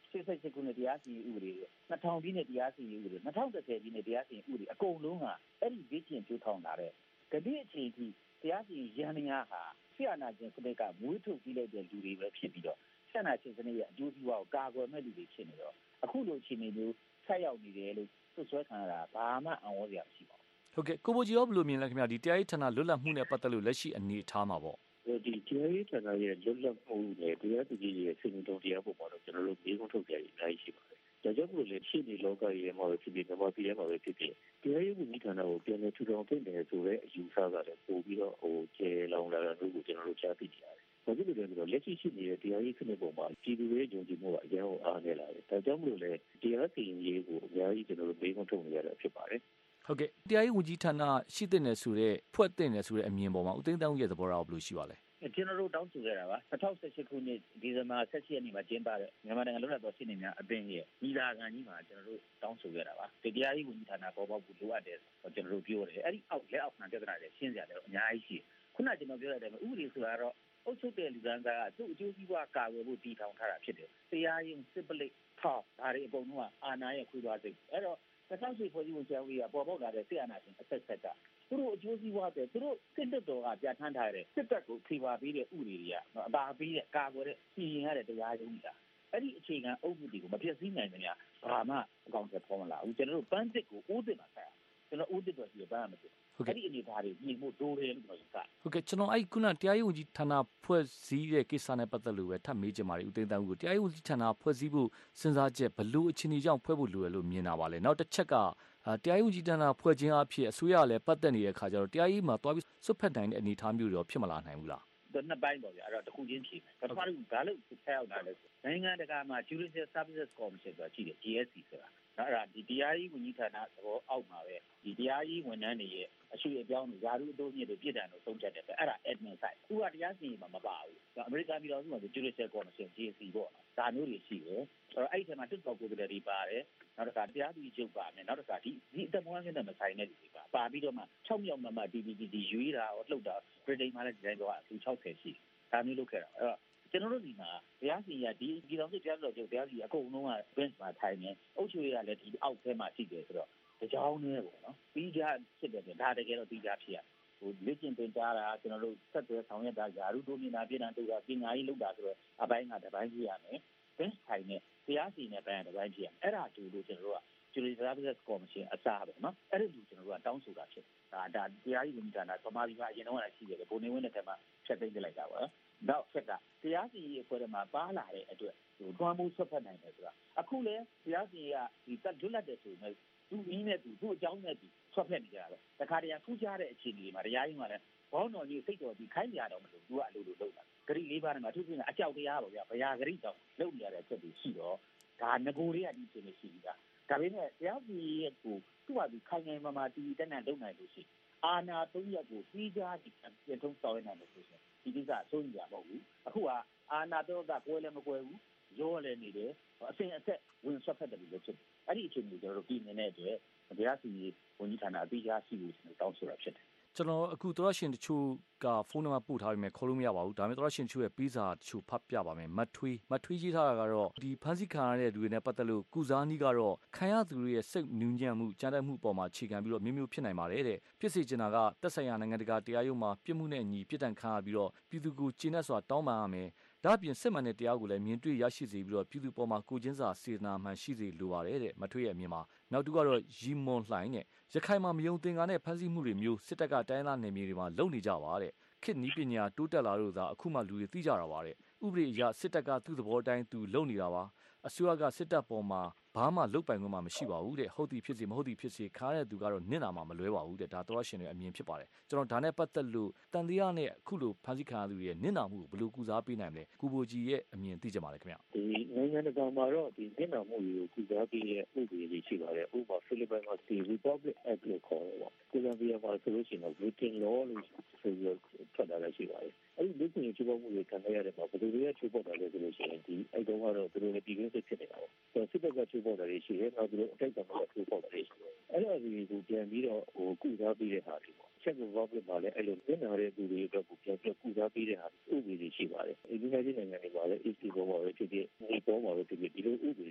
88ခုနှစ်တရားစီရင်ဥပဒေ2000ပြည့်နှစ်တရားစီရင်ဥပဒေ2010ပြည့်နှစ်တရားစီရင်ဥပဒေအကုန်လုံးကအဲ့ဒီvision ကျိုးထောင်လာတဲ့ဒီအခြေအထိတရားစီရင်ရန်များဟာဆရာနာချင်းစနစ်ကမွေးထုတ်ပြီးလိုက်တဲ့လူတွေပဲဖြစ်ပြီးတော့ဆရာနာချင်းစနစ်ရဲ့အကျိုးစီးပွားကိုကာကွယ်မဲ့လူတွေဖြစ်နေတော့အခုလိုအခြေအနေမျိုးဆက်ရောက်နေတယ်လို့ဆွဲခံရတာဘာမှအံ့ဩစရာမရှိပါဘူးဟုတ်ကဲ့ကိုဘိုကြီးရောဘယ်လိုမြင်လဲခင်ဗျာဒီတရားရေးဌာနလွတ်လပ်မှုနဲ့ပတ်သက်လို့လက်ရှိအနေအထားမှာပေါ့ဒီတရားရေးဌာနရဲ့လွတ်လပ်မှုနဲ့တရားသူကြီးရဲ့စိတ်တော်တရားပေါ်မှာတော့ကျွန်တော်တို့မျိုးထုတ်ကြရအများကြီးရှိပါတယ်ဒါကြောင့်မို့လို့ရှေ့နေလောကရဲ့မှာပဲဖြစ်ဖြစ်မြန်မာပြည်မှာပဲဖြစ်ဖြစ်တရားရေးဝန်ကြီးဌာနကိုပြန်လည်ထူထောင်သင့်တယ်ဆိုတဲ့အယူဆကလည်းပို့ပြီးတော့ကျေလောင်လာတာမျိုးကိုကျွန်တော်တို့ကြားသိကြရတယ်။ဘာဖြစ်လို့လဲဆိုတော့လက်ရှိရှိနေတဲ့တရားရေးစနစ်ပေါ်မှာပြည်သူတွေယုံကြည်မှုကအများကြီးအားနည်းလာတယ်။ဒါကြောင့်မို့လို့လည်းတရားစီရင်ရေးကိုအများကြီးကျွန်တော်တို့မျိုးထုတ်နေရတာဖြစ်ပါတယ်။ဟုတ်ကဲ့တရားရေးဝန်ကြီးဌာနရှိတဲ့နယ်ဆိုတဲ့ဖွဲ့တဲ့နယ်ဆိုတဲ့အမြင်ပေါ်မှာဦးသိန်းသန်းဦးရဲ့သဘောထားဘယ်လိုရှိပါလဲ။ကျွန်တော်တို့တောင်းဆိုခဲ့တာပါ2018ခုနှစ်ဒီဇင်ဘာ17ရက်နေ့မှာကျင်းပတဲ့မြန်မာနိုင်ငံလွတ်လပ်သောရှင်းနေများအပင်ရဲ့ညီလာခံကြီးမှာကျွန်တော်တို့တောင်းဆိုခဲ့တာပါတရားရေးဝန်ကြီးဌာနပေါ်ပေါက်ဖို့လိုအပ်တယ်ဆိုကျွန်တော်တို့ပြောတယ်အဲ့ဒီအောက်လက်အောက်ခံပြဿနာတွေရှင်းစရာလည်းအများကြီးရှိခုနကျွန်တော်ပြောရတဲ့ဥပဒေဆိုတာတော့အုပ်ချုပ်တဲ့လူကန်းစားကသူ့အကျိုးစီးပွားကာကွယ်ဖို့တည်ထောင်ထားတာဖြစ်တယ်တရားရေးစစ်ပလိတ်ထောက်ဒါတွေအကုန်လုံးကအာဏာရဲ့ခွေးသွားစိတ်အဲ့တော့2018ဖွဲ့စည်းပုံကြောင်းကြီးကပေါ်ပေါက်လာတဲ့စစ်အာဏာရှင်အဆက်ဆက်ကသူတို့အကျိုးစီးပွားတွေသူတို့စစ်တပ်တော်ကပြဋ္ဌာန်းထားတဲ့စစ်တပ်ကိုဖေပါပေးတဲ့ဥပဒေတွေကအသာပေးတဲ့ကာကွယ်တဲ့စီရင်ရတဲ့တရားရုံးကြီးလားအဲ့ဒီအခြေခံအုပ်စုတွေကိုမပြည့်စည်နိုင်တဲ့များဘာမှအကောင့်တွေပေါ်မလာဘူးကျွန်တော်တို့ပန်းစစ်ကိုဦးစစ်မှာဆက်ကျွန်တော်ဦးစစ်တော်စီပန်းမစစ်အဲ့ဒီအနေထားတွေပြင်ဖို့ဒိုးတယ်လို့ပြောတာဟုတ်ကဲ့ကျွန်တော်အဲ့ခုနတရားရေးဝန်ကြီးဌာနဖွဲ့စည်းတဲ့ကိစ္စနဲ့ပတ်သက်လို့ပဲထပ်မေးချင်ပါတယ်ဦးသိန်းသန်းဦးကိုတရားရေးဝန်ကြီးဌာနဖွဲ့စည်းဖို့စဉ်းစားချက်ဘလို့အခြေအနေကြောင့်ဖွဲ့ဖို့လိုရလို့မြင်တာပါလဲနောက်တစ်ချက်ကတရားရေးဝန်ကြီးဌာနဖွဲ့ခြင်းအဖြစ်အစိုးရလည်းပတ်သက်နေတဲ့ခါကျတော့တရားရေးမှာတွားပြီးစွတ်ဖက်နိုင်တဲ့အနေအထားမျိုးတွေဖြစ်မလာနိုင်ဘူးလားနှစ်ပိုင်းပေါ့ဗျာအဲ့တော့တစ်ခုချင်းဖြေမယ်ပထမဆုံးဘာလို့ဆက်ရောက်လာလဲနိုင်ငံတကာမှာ Judicial Services Commission ဆိုတာရှိတယ် GSC ဆိုတာအဲ့ဒါဒီတရားရေးဝန်ကြီးဌာနသဘောအောက်မှာပဲဒီတရားရေးဝန်ထမ်းတွေရဲ့အရှိအပြောင်းတွေယာရုအတိုးမြင့်တွေပြည်တံလို့ဆုံးဖြတ်တယ်ပဲအဲ့ဒါ admin side ခုကတရားစီရင်မှာမပါဘူးအမေရိကန်ပြည်တော်စုမှာ Judicial Commission GSC ပေါ့ဒါမျိုးတွေရှိတယ်အဲ့ဒီထဲမှာတစ်တော်ကိုယ်စားလှယ်တွေပါတယ်နောက်တစ်ခါတရားသူကြီးချုပ်ပါမယ်နောက်တစ်ခါဒီအသက်မွေးတဲ့မဆိုင်တဲ့လူတွေပါပြီးတော့မှ6မြောက်မှ DPPD ရွေးတာရောလှုပ်တာဗြိတိန်မှာလည်းဒီတိုင်းတော့အထူး60ရှိဒါမျိုးလုပ်ခဲ့တာအဲ့တော့ကျွန်တော်တို့ဒီမှာတရားစီရင်ဒီပြည်တော်စုတရားတော်ချုပ်တရားစီအကုန်လုံးက bench မှာထိုင်နေအုပ်ချုပ်ရေးကလည်းဒီအောက်ထဲမှာရှိတယ်ဆိုတော့ကြောင်းနေပေါ့နော်ပြီးကြဖြစ်တယ်ဒါတကယ်တော့ပြီးကြဖြစ်ရဟိုလက်ကျင်တင်ကြားတာကျွန်တော်တို့ဆက်သွယ်ဆောင်ရွက်တာယာရုတိုးမြင့်တာပြည်ထောင်တို့ကပညာရေးလုပ်တာဆိုတော့အပိုင်းကတစ်ပိုင်းပြရမယ် bench ထိုင်နေတရားစီရင်တဲ့ဘိုင်းတစ်ပိုင်းပြရအဲ့ဒါတူလို့ကျွန်တော်တို့က Judicial Services Commission အစားပဲနော်အဲ့ဒီလူကျွန်တော်တို့ကတောင်းဆိုတာဖြစ်ဒါတရားရေးဝန်ကြီးဌာနဗမာပြည်မှာအရင်တော့ရှိတယ်ဗိုလ်နေဝင်းတဲ့ထဲမှာဖြတ်သိမ်းပြလိုက်တာပါနောက်ဆက်ကတရားစီရင်အဖွဲ့ထဲမှာပါလာတဲ့အတွက်ဟိုတွန်းမှုဆွတ်ဖက်နိုင်တယ်ဆိုတာအခုလဲတရားစီရင်ကဒီတက်လွတ်လပ်တယ်ဆိုရင်သူ့နည်းနဲ့သူ့အကြောင်းနဲ့သူဆွတ်ဖက်နေကြတာပဲတခါတည်းကထူးခြားတဲ့အခြေအနေတွေမှာတရားရေးမှာလည်းဘောင်းတော်ကြီးစိတ်တော်ကြီးခိုင်းကြတော့မလို့သူကအလိုလိုလုပ်တာဂရိ၄ပါးနဲ့မှာသူကအကြောက်တရားပေါ့ဗျာဘယာဂရိတောင်လုပ်နေရတဲ့အချက်တွေရှိတော့ဒါငကိုလေးကဒီအခြေအနေရှိပြီးသားဒါပေမဲ့တရားစီရင်ကိုသူ့ဟာသူခိုင်ခိုင်မာမာတည်တတ်တဲ့လုပ်နိုင်လို့ရှိအာနာ၃ရက်ကိုပြီးကြပြီးပြန်ထုံးဆောင်ရနိုင်လို့ဆိုရင်ဒီကိစ္စအဆုံးကြမဟုတ်ဘူးအခုကအာနာတော့ကကွဲလည်းမကွဲဘူးရောလည်းနေတယ်အစဉ်အဆက်ဝင်ဆွတ်ဖက်တယ်လို့ဖြစ်တယ်အဲ့ဒီအခြေအနေကျွန်တော်တို့ပြည်နေတဲ့အတွက်တရားစီရင်ဝန်ကြီးဌာနအပြီးကြားရှိလို့ကျွန်တော်တောင်းဆိုတာဖြစ်တယ်ကျွန်တော်အခုသောရရှင်တချို့ကဖုန်းနံပါတ်ပို့ထားပြီးမှခေါ်လို့မရပါဘူးဒါပေမဲ့သောရရှင်တချို့ရဲ့ပေးစာတချို့ဖတ်ပြပါမယ်မတ်ထွေးရေးထားတာကတော့ဒီဖန်စီခံရတဲ့လူတွေနဲ့ပတ်သက်လို့ကုစားနီးကတော့ခံရသူတွေရဲ့စိတ်နူးညံ့မှုကြမ်းတမ်းမှုပေါ်မှာခြေခံပြီးတော့မျိုးဖြစ်နိုင်ပါတယ်တဲ့ဖြစ်စေချင်တာကသက်ဆိုင်ရာနိုင်ငံတကာတရားရုံးမှာပြစ်မှုနဲ့အညီပြစ်ဒဏ်ခံရပြီးတော့ပြည်သူကိုကျေနပ်စွာတောင်းပန်ရမယ်ဒါအပြင်စစ်မှန်တဲ့တရားကိုလည်းမြင်တွေ့ရရှိစေပြီးတော့ပြည်သူပေါ်မှာကိုချင်းစာစေတနာမှန်ရှိစေလိုပါတယ်တဲ့မထွေးရဲ့အမြင်မှာနောက်တစ်ခုကတော့ရီမွန်လှိုင်းတဲ့ရခိုင်မှာမယုံသင်္ကာနဲ့ဖမ်းဆီးမှုတွေမျိုးစစ်တပ်ကတိုင်းလာနယ်မြေတွေမှာလုပ်နေကြပါတဲ့ခေတ်နည်းပညာတိုးတက်လာလို့သာအခုမှလူတွေသိကြတာပါတဲ့ဥပဒေအရစစ်တပ်ကသူ့သဘောတိုင်းသူလုပ်နေတာပါအစိုးရကစစ်တပ်ပေါ်မှာဘာမှလုပ်ပိုင်ခွင့်မှမရှိပါဘူးတဲ့ဟုတ်သည်ဖြစ်စေမဟုတ်သည်ဖြစ်စေခါရတဲ့သူကတော့နင့်နာမှာမလွဲပါဘူးတဲ့ဒါသောရှင်တွေအမြင်ဖြစ်ပါတယ်ကျွန်တော်ဒါနဲ့ပတ်သက်လို့တန်တရားနဲ့အခုလိုဖန်ဆီးခံရသူတွေရဲ့နင့်နာမှုကိုဘယ်လိုကုစားပေးနိုင်မလဲကိုဘိုကြီးရဲ့အမြင်သိကြပါလေခင်ဗျဒီနိုင်ငံတကာမှာတော့ဒီနင့်နာမှုတွေကိုကုစားပေးတဲ့ဥပဒေတွေရှိပါတယ်ဥပမာဖိလစ်ပိုင်မှာဒီ Republic Act လို့ခေါ်တယ်ပေါ့ကိုလံဘီယာမှာဆိုလို့ရှိရင် Written Law လို့ဆိုပြီးထွက်လာတာရှိပါတယ်အဲ့ဒီလူ့ကိုယ်ချိုးဖောက်မှုတွေခံရတဲ့မှာဘယ်လိုတွေချိုးဖောက်တာလဲဆိုလို့ရှိရင်ဒီအဲ့တော့ကတော့သူတို့လည်းပြည်တွင်းစစ်ဖြစ်နေတာပေါ့စစ်တပ်ကချိုးဖောက်တာတွေရှိတယ်နောက်သူတို့အတိုက်အခံကချိုးဖောက်တာတွေရှိတယ်အဲ့ဒါတွေကိုပြန်ပြီးတော့ကုစားပေးတဲ့ဟာတွေပေါ့ချက်ကိုဘောက်မှာလည်းအဲ့လိုမျက်နှာတဲ့သူတွေအတွက်ကိုပြန်ပြီးကုစားပေးတဲ့ဟာဥပဒေတွေရှိပါတယ်ဒီနိုင်ငံတွေမှာလည်း AC ပေါ်မှာပဲဖြစ်ဖြစ်ဒီပေါ်မှာပဲဖြစ်ဖြစ်ဒီလိုဥပဒေ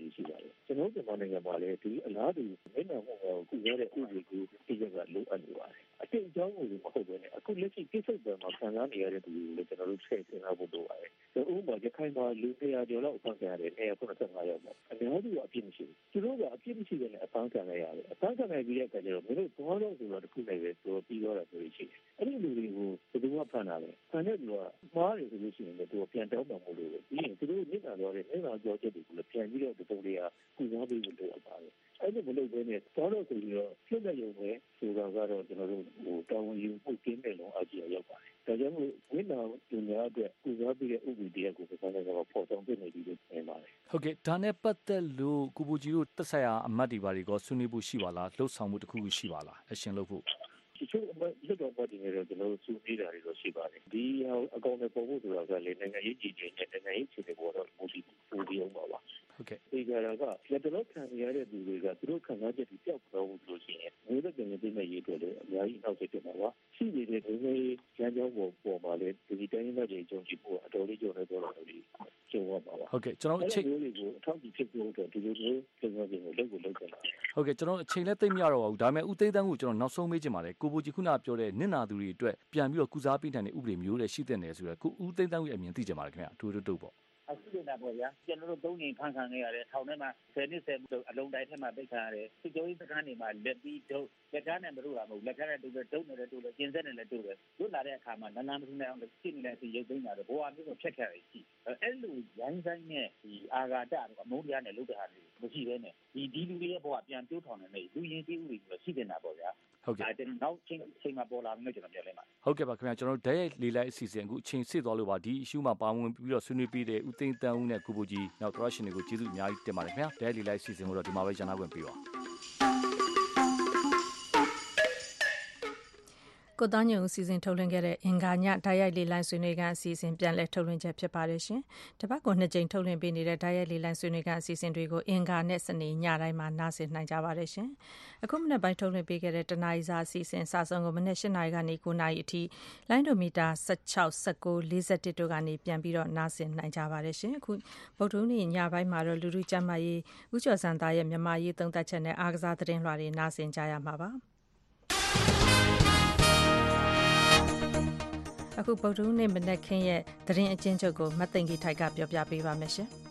ခိုင်မှာလူ100ကျော်လောက်အဖမ်းခံရတယ်195ယောက်ပေါ့အများစုကအပြစ်မရှိဘူးသူတို့ကအပြစ်မရှိတဲ့နဲ့အဖမ်းခံရရတယ်အဖမ်းခံရပြီးတဲ့အခါကျတော့မင်းတို့သွားတော့ဆိုတော့တစ်ခုနဲ့ပဲသူပြီးတော့တာဆိုလို့ရှိတယ်အဲ့ဒီလူတွေကိုဘယ်သူမှဖမ်းတာလဲဖမ်းတဲ့လူကမှားတယ်ဆိုလို့ရှိရင်လည်းသူပြန်တောင်းမှမလို့ပြီးရင်သူတို့မျက်နှာပြောတဲ့မျက်နှာပြောချက်တွေကိုလည်းပြန်ပြီးတော့တုံးတွေကကုစားပြီးလို့လုပ်ပါတယ်အဲ့လိုမလုပ်ဘဲနဲ့သွားတော့ဆိုပြီးတော့ဖြစ်တဲ့ရုံပဲဆိုတာကတော့ကျွန်တော်တို့တာဝန်ယူမှုကင်းတဲ့လုံးအကြီးရောက်ပါတယ်ဒါကြောင့်မို့ဝိနာပညာအတွက်ကုစားပြီးတဲ့ဥပဒေတရားကိုပြန်လာတော့ပေါ်ဆောင်ပြနေပြီးလို့ပြောပါတယ်ဟုတ်ကဲ့ဒါနဲ့ပတ်သက်လို့ကိုပူကြီးတို့တက်ဆိုင်ရာအမတ်တွေပါတွေကဆွေးနွေးဖို့ရှိပါလားလှုပ်ဆောင်မှုတစ်ခုခုရှိပါလားအရှင်လုပ်ဖို့ဒီချို့လွတ်တော်ပါတီနဲ့တော့ကျွန်တော်တို့စုနေတာတွေတော့ရှိပါတယ်ဒီအကောင့်နဲ့ပေါ်ဖို့ဆိုတာကလည်းနိုင်ငံရေးကြီးကြီးနဲ့နိုင်ငံရေးခြေတွေပေါ်တော့မူတည်အောင်ပါပါဟုတ်ကဲ့ဒီကြတာကလက်တော်ခံရတဲ့သူတွေကသူတို့ခံစားချက်တွေပျောက်သွားလို့လို့ရှိရင်မျိုးသက်တင်နေမဲ့ရေးတွေလည်းအများကြီးနောက်ဆက်ဖြစ်မှာပါရှိနေတဲ့ဒီလိုရန်ကြောင်းပေါ်မှာလည်းဒီတိုင်းနဲ့ကြုံကြည့်ဖို့အတော်လေးကြုံနေတော့လို့ကျုံရပါပါဟုတ်ကဲ့ကျွန်တော်အချိန်ကိုအထောက်အကူဖြစ်ဖို့အတွက်ဒီလိုမျိုးစဉ်းစားကြည့်လို့လုပ်ကြတာဟုတ်ကဲ့ကျွန်တော်အချိန်လည်းသိမရတော့ပါဘူးဒါပေမဲ့ဦးသိန်းသန်းကိုကျွန်တော်နောက်ဆုံးမေးချင်ပါတယ်ကိုပူကြီးခုနပြောတဲ့နင့်နာသူတွေအတွက်ပြန်ပြီးတော့ကုစားပေးနိုင်တဲ့ဥပဒေမျိုးတွေရှိတဲ့နယ်ဆိုတော့ကိုဦးသိန်းသန်းရဲ့အမြင်သိကြပါလားခင်ဗျာတူတူပေါ့အခုနေတာပေါ့ဗျာကျွန်တော်တို့3ချိန်ဖန်ခံခဲ့ရတယ်ထောင်ထဲမှာ10နှစ်10အလုံးတိုင်းထဲမှာပိတ်ခံရတယ်စစ်ကြောရေးစခန်းတွေမှာလက်ပြီးဒုတ်လက်ကားနဲ့မလို့တာမဟုတ်လက်ကားနဲ့ဒုတ်နဲ့တူတယ်ကျင်းဆက်နဲ့လည်းတူတယ်လွတ်လာတဲ့အခါမှာနန်းနန်းမထူးနိုင်အောင်ရှင်းနေတဲ့အစီရုပ်သိမ်းတာတော့ဘောအမျိုးကိုဖြတ်ခဲ့ရရှိအဲ့လိုရိုင်းဆိုင်နဲ့ဒီအာဃာတအမုန်းတရားနဲ့လုပ်တဲ့ဟာတွေမရှိဘဲနဲ့ဒီလူတွေရဲ့ဘောကပြန်တိုးထောင်နေတယ်လူရင်းကြီးဥတွေဆိုရှိနေတာပေါ့ဗျာဟုတ်ကဲ့ကျွန်တော်နောက်ချိန်မှာပေါ်လာမယ်ကျွန်တော်ပြောလိုက်ပါဟုတ်ကဲ့ပါခင်ဗျာကျွန်တော်ဓာတ်ရိုက်လေးလိုက်အစီအစဉ်အခုအချိန်စစ်သွားလို့ပါဒီ issue မှာပါဝင်ပြီးတော့ဆွေးနွေးပြီးတဲ့ဦးသိန်းတန်းဦးနဲ့ကိုပူကြီးနောက်သရရှင်တွေကိုကျေးဇူးအများကြီးတင်ပါတယ်ခင်ဗျာဓာတ်ရိုက်လေးလိုက်အစီအစဉ်ကိုတော့ဒီမှာပဲရန်နာခွင့်ပေးပါကိုသားညုံစီစဉ်ထုတ်လွှင့်ခဲ့တဲ့အင်္ဂါညဓာတ်ရိုက်လေးလိုင်းဆွေးနွေးခန်းအစီအစဉ်ပြန်လည်ထုတ်လွှင့်ချက်ဖြစ်ပါတယ်ရှင်။တပတ်ကို2ကြိမ်ထုတ်လွှင့်ပေးနေတဲ့ဓာတ်ရိုက်လေးလိုင်းဆွေးနွေးခန်းအစီအစဉ်တွေကိုအင်္ဂါနဲ့စနေညတိုင်းမှာနားဆင်နိုင်ကြပါတယ်ရှင်။အခုမနေ့ပိုင်းထုတ်လွှင့်ပေးခဲ့တဲ့တနားရီစာအစီအစဉ်စာဆုံးကိုမနေ့8နာရီကနေ9နာရီအထိလိုင်းဒိုမီတာ16 19 41တို့ကနေပြန်ပြီးတော့နားဆင်နိုင်ကြပါတယ်ရှင်။အခုဗုဒ္ဓနေ့ညပိုင်းမှာတော့လူလူကျမ်းမာရေးဦးကျော်စံသားရဲ့မြန်မာရေးသုံးသပ်ချက်နဲ့အားကစားသတင်းလွှာတွေနားဆင်ကြရမှာပါ။အခုဗုဒ္ဓနေ့မနက်ခင်းရဲ့သတင်းအကျဉ်းချုပ်ကိုမသိင်္ဂီထိုက်ကပြောပြပေးပါမယ်ရှင်။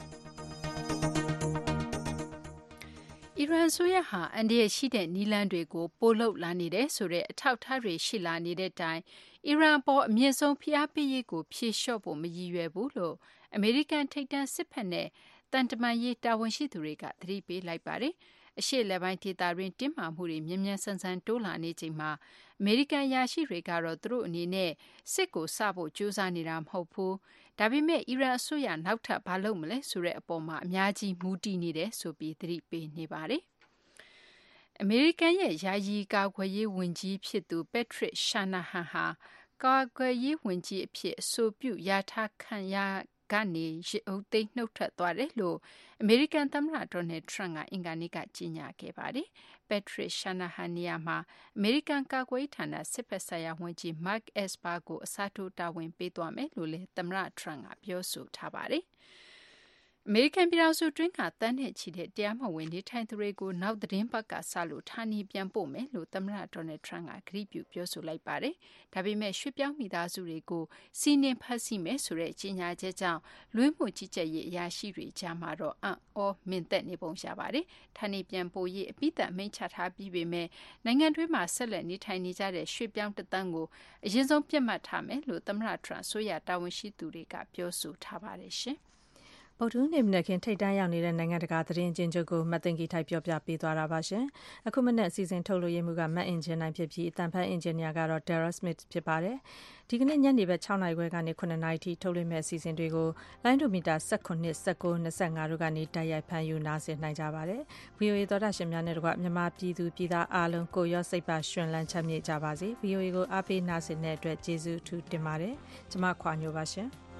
အီရန်ဆိုရဟာအန်ဒီရဲ့ရှိတဲ့နီလန်တွေကိုပိုလုလာနေတဲ့ဆိုတဲ့အထောက်အထားတွေရှိလာနေတဲ့တိုင်အီရန်ပေါ်အမြင့်ဆုံးဖိအားပေးရေးကိုဖြေလျှော့ဖို့မရည်ရွယ်ဘူးလို့အမေရိကန်ထိပ်တန်းစစ်ဖက်နဲ့တန်တမန်ရေးတာဝန်ရှိသူတွေကသတိပေးလိုက်ပါတယ်။အရှေ့လက်ပိုင်းဒေသတွင်းတင်းမာမှုတွေမြင်းမြန်းဆန်းဆန်းတိုးလာနေချိန်မှာအမေရိကန်ယာရှိတွေကတော့သူတို့အနေနဲ့စစ်ကိုစဖို့ကြိုးစားနေတာမဟုတ်ဘူး။ဒါပေမဲ့အီရန်အစိုးရနောက်ထပ်ဘာလုပ်မလဲဆိုတဲ့အပေါ်မှာအများကြီးမူတည်နေတယ်ဆိုပြီးသတိပေးနေပါတယ်။အမေရိကန်ရဲ့ယာယီကာကွယ်ရေးဝန်ကြီးဖြစ်သူ Patrick Shanahan ဟာကာကွယ်ရေးဝန်ကြီးအဖြစ်အဆိုပြုရထားခံရကနေရုပ်သိမ်းနှုတ်ထွက်သွားတယ်လို့အမေရိကန်သမ္မတဒေါ်နယ်ထရန့်ကအင်္ဂါနေ့ကကြေညာခဲ့ပါတယ်။ Patrick Shanahan နေရာမှာအမေရိကန်ကာကွယ်ရေးဌာနစစ်ဖက်ဆိုင်ရာဝန်ကြီး Mark Esper ကိုအစားထိုးတာဝန်ပေးသွားမယ်လို့လည်းသမ္မတထရန့်ကပြောဆိုထားပါတယ်။အမေရိကန်ပြည်ထောင်စုတွင်းကတန်းနဲ့ချီတဲ့တရားမဝင်နေထိုင်သူတွေကိုနောက်သတင်းပတ်ကစလို့ဌာနေပြန်ပို့မယ်လို့သမ္မတဒေါ်နယ်ထရန့်ကကတိပြုပြောဆိုလိုက်ပါတယ်။ဒါပေမဲ့ရွှေ့ပြောင်းမိသားစုတွေကိုစီးနင်းဖမ်းဆီးမယ်ဆိုတဲ့ကြေညာချက်ကြောင့်လွှဲမှုကြီးကြပ်ရေးအရာရှိတွေကြားမှာတော့အံ့ဩမင်သက်နေပုံရပါတယ်။ဌာနေပြန်ပို့ရေးအပိသက်မိန့်ချထားပြီးပေမဲ့နိုင်ငံတွင်းမှာဆက်လက်နေထိုင်နေကြတဲ့ရွှေ့ပြောင်းတသန်းကိုအရင်ဆုံးပြတ်မှတ်ထားမယ်လို့သမ္မတထရန့်ဆိုရတာဝန်ရှိသူတွေကပြောဆိုထားပါတယ်ရှင်။ဗုဒ္ဓနေ့မနက်ခင်းထိပ်တန်းရောက်နေတဲ့နိုင်ငံတကာသတင်းအကျဉ်းချုပ်ကိုမသိင်္ဂီထိုက်ပြောပြပေးသွားတာပါရှင်။အခုမနက်အစီအစဉ်ထုတ်လို့ရမှုကမတ်အင်ဂျင်နိုင်ဖြစ်ပြီးအတန်ဖန်အင်ဂျင်နီယာကတော့ Dara Smith ဖြစ်ပါတယ်။ဒီကနေ့ညနေဘက်6နာရီခွဲကနေ9နာရီထိထုတ်လွှင့်မဲ့အစီအစဉ်တွေကိုလိုင်းဒိုမီတာ19 19 25တို့ကနေတိုက်ရိုက်ဖမ်းယူနားဆင်နိုင်ကြပါတယ်။ VOA သောတာရှင်များနဲ့တကွမြန်မာပြည်သူပြည်သားအားလုံးကိုရောစိတ်ပါရှင်လန်းချမ်းမြေ့ကြပါစေ။ VOA ကိုအားပေးနားဆင်တဲ့အတွက်ကျေးဇူးအထူးတင်ပါတယ်။ကျွန်မခွာညိုပါရှင်။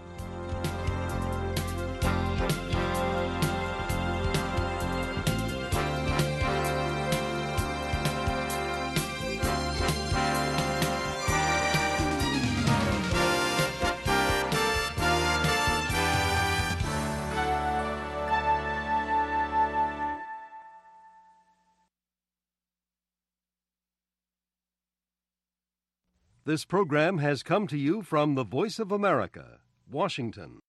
This program has come to you from the Voice of America, Washington.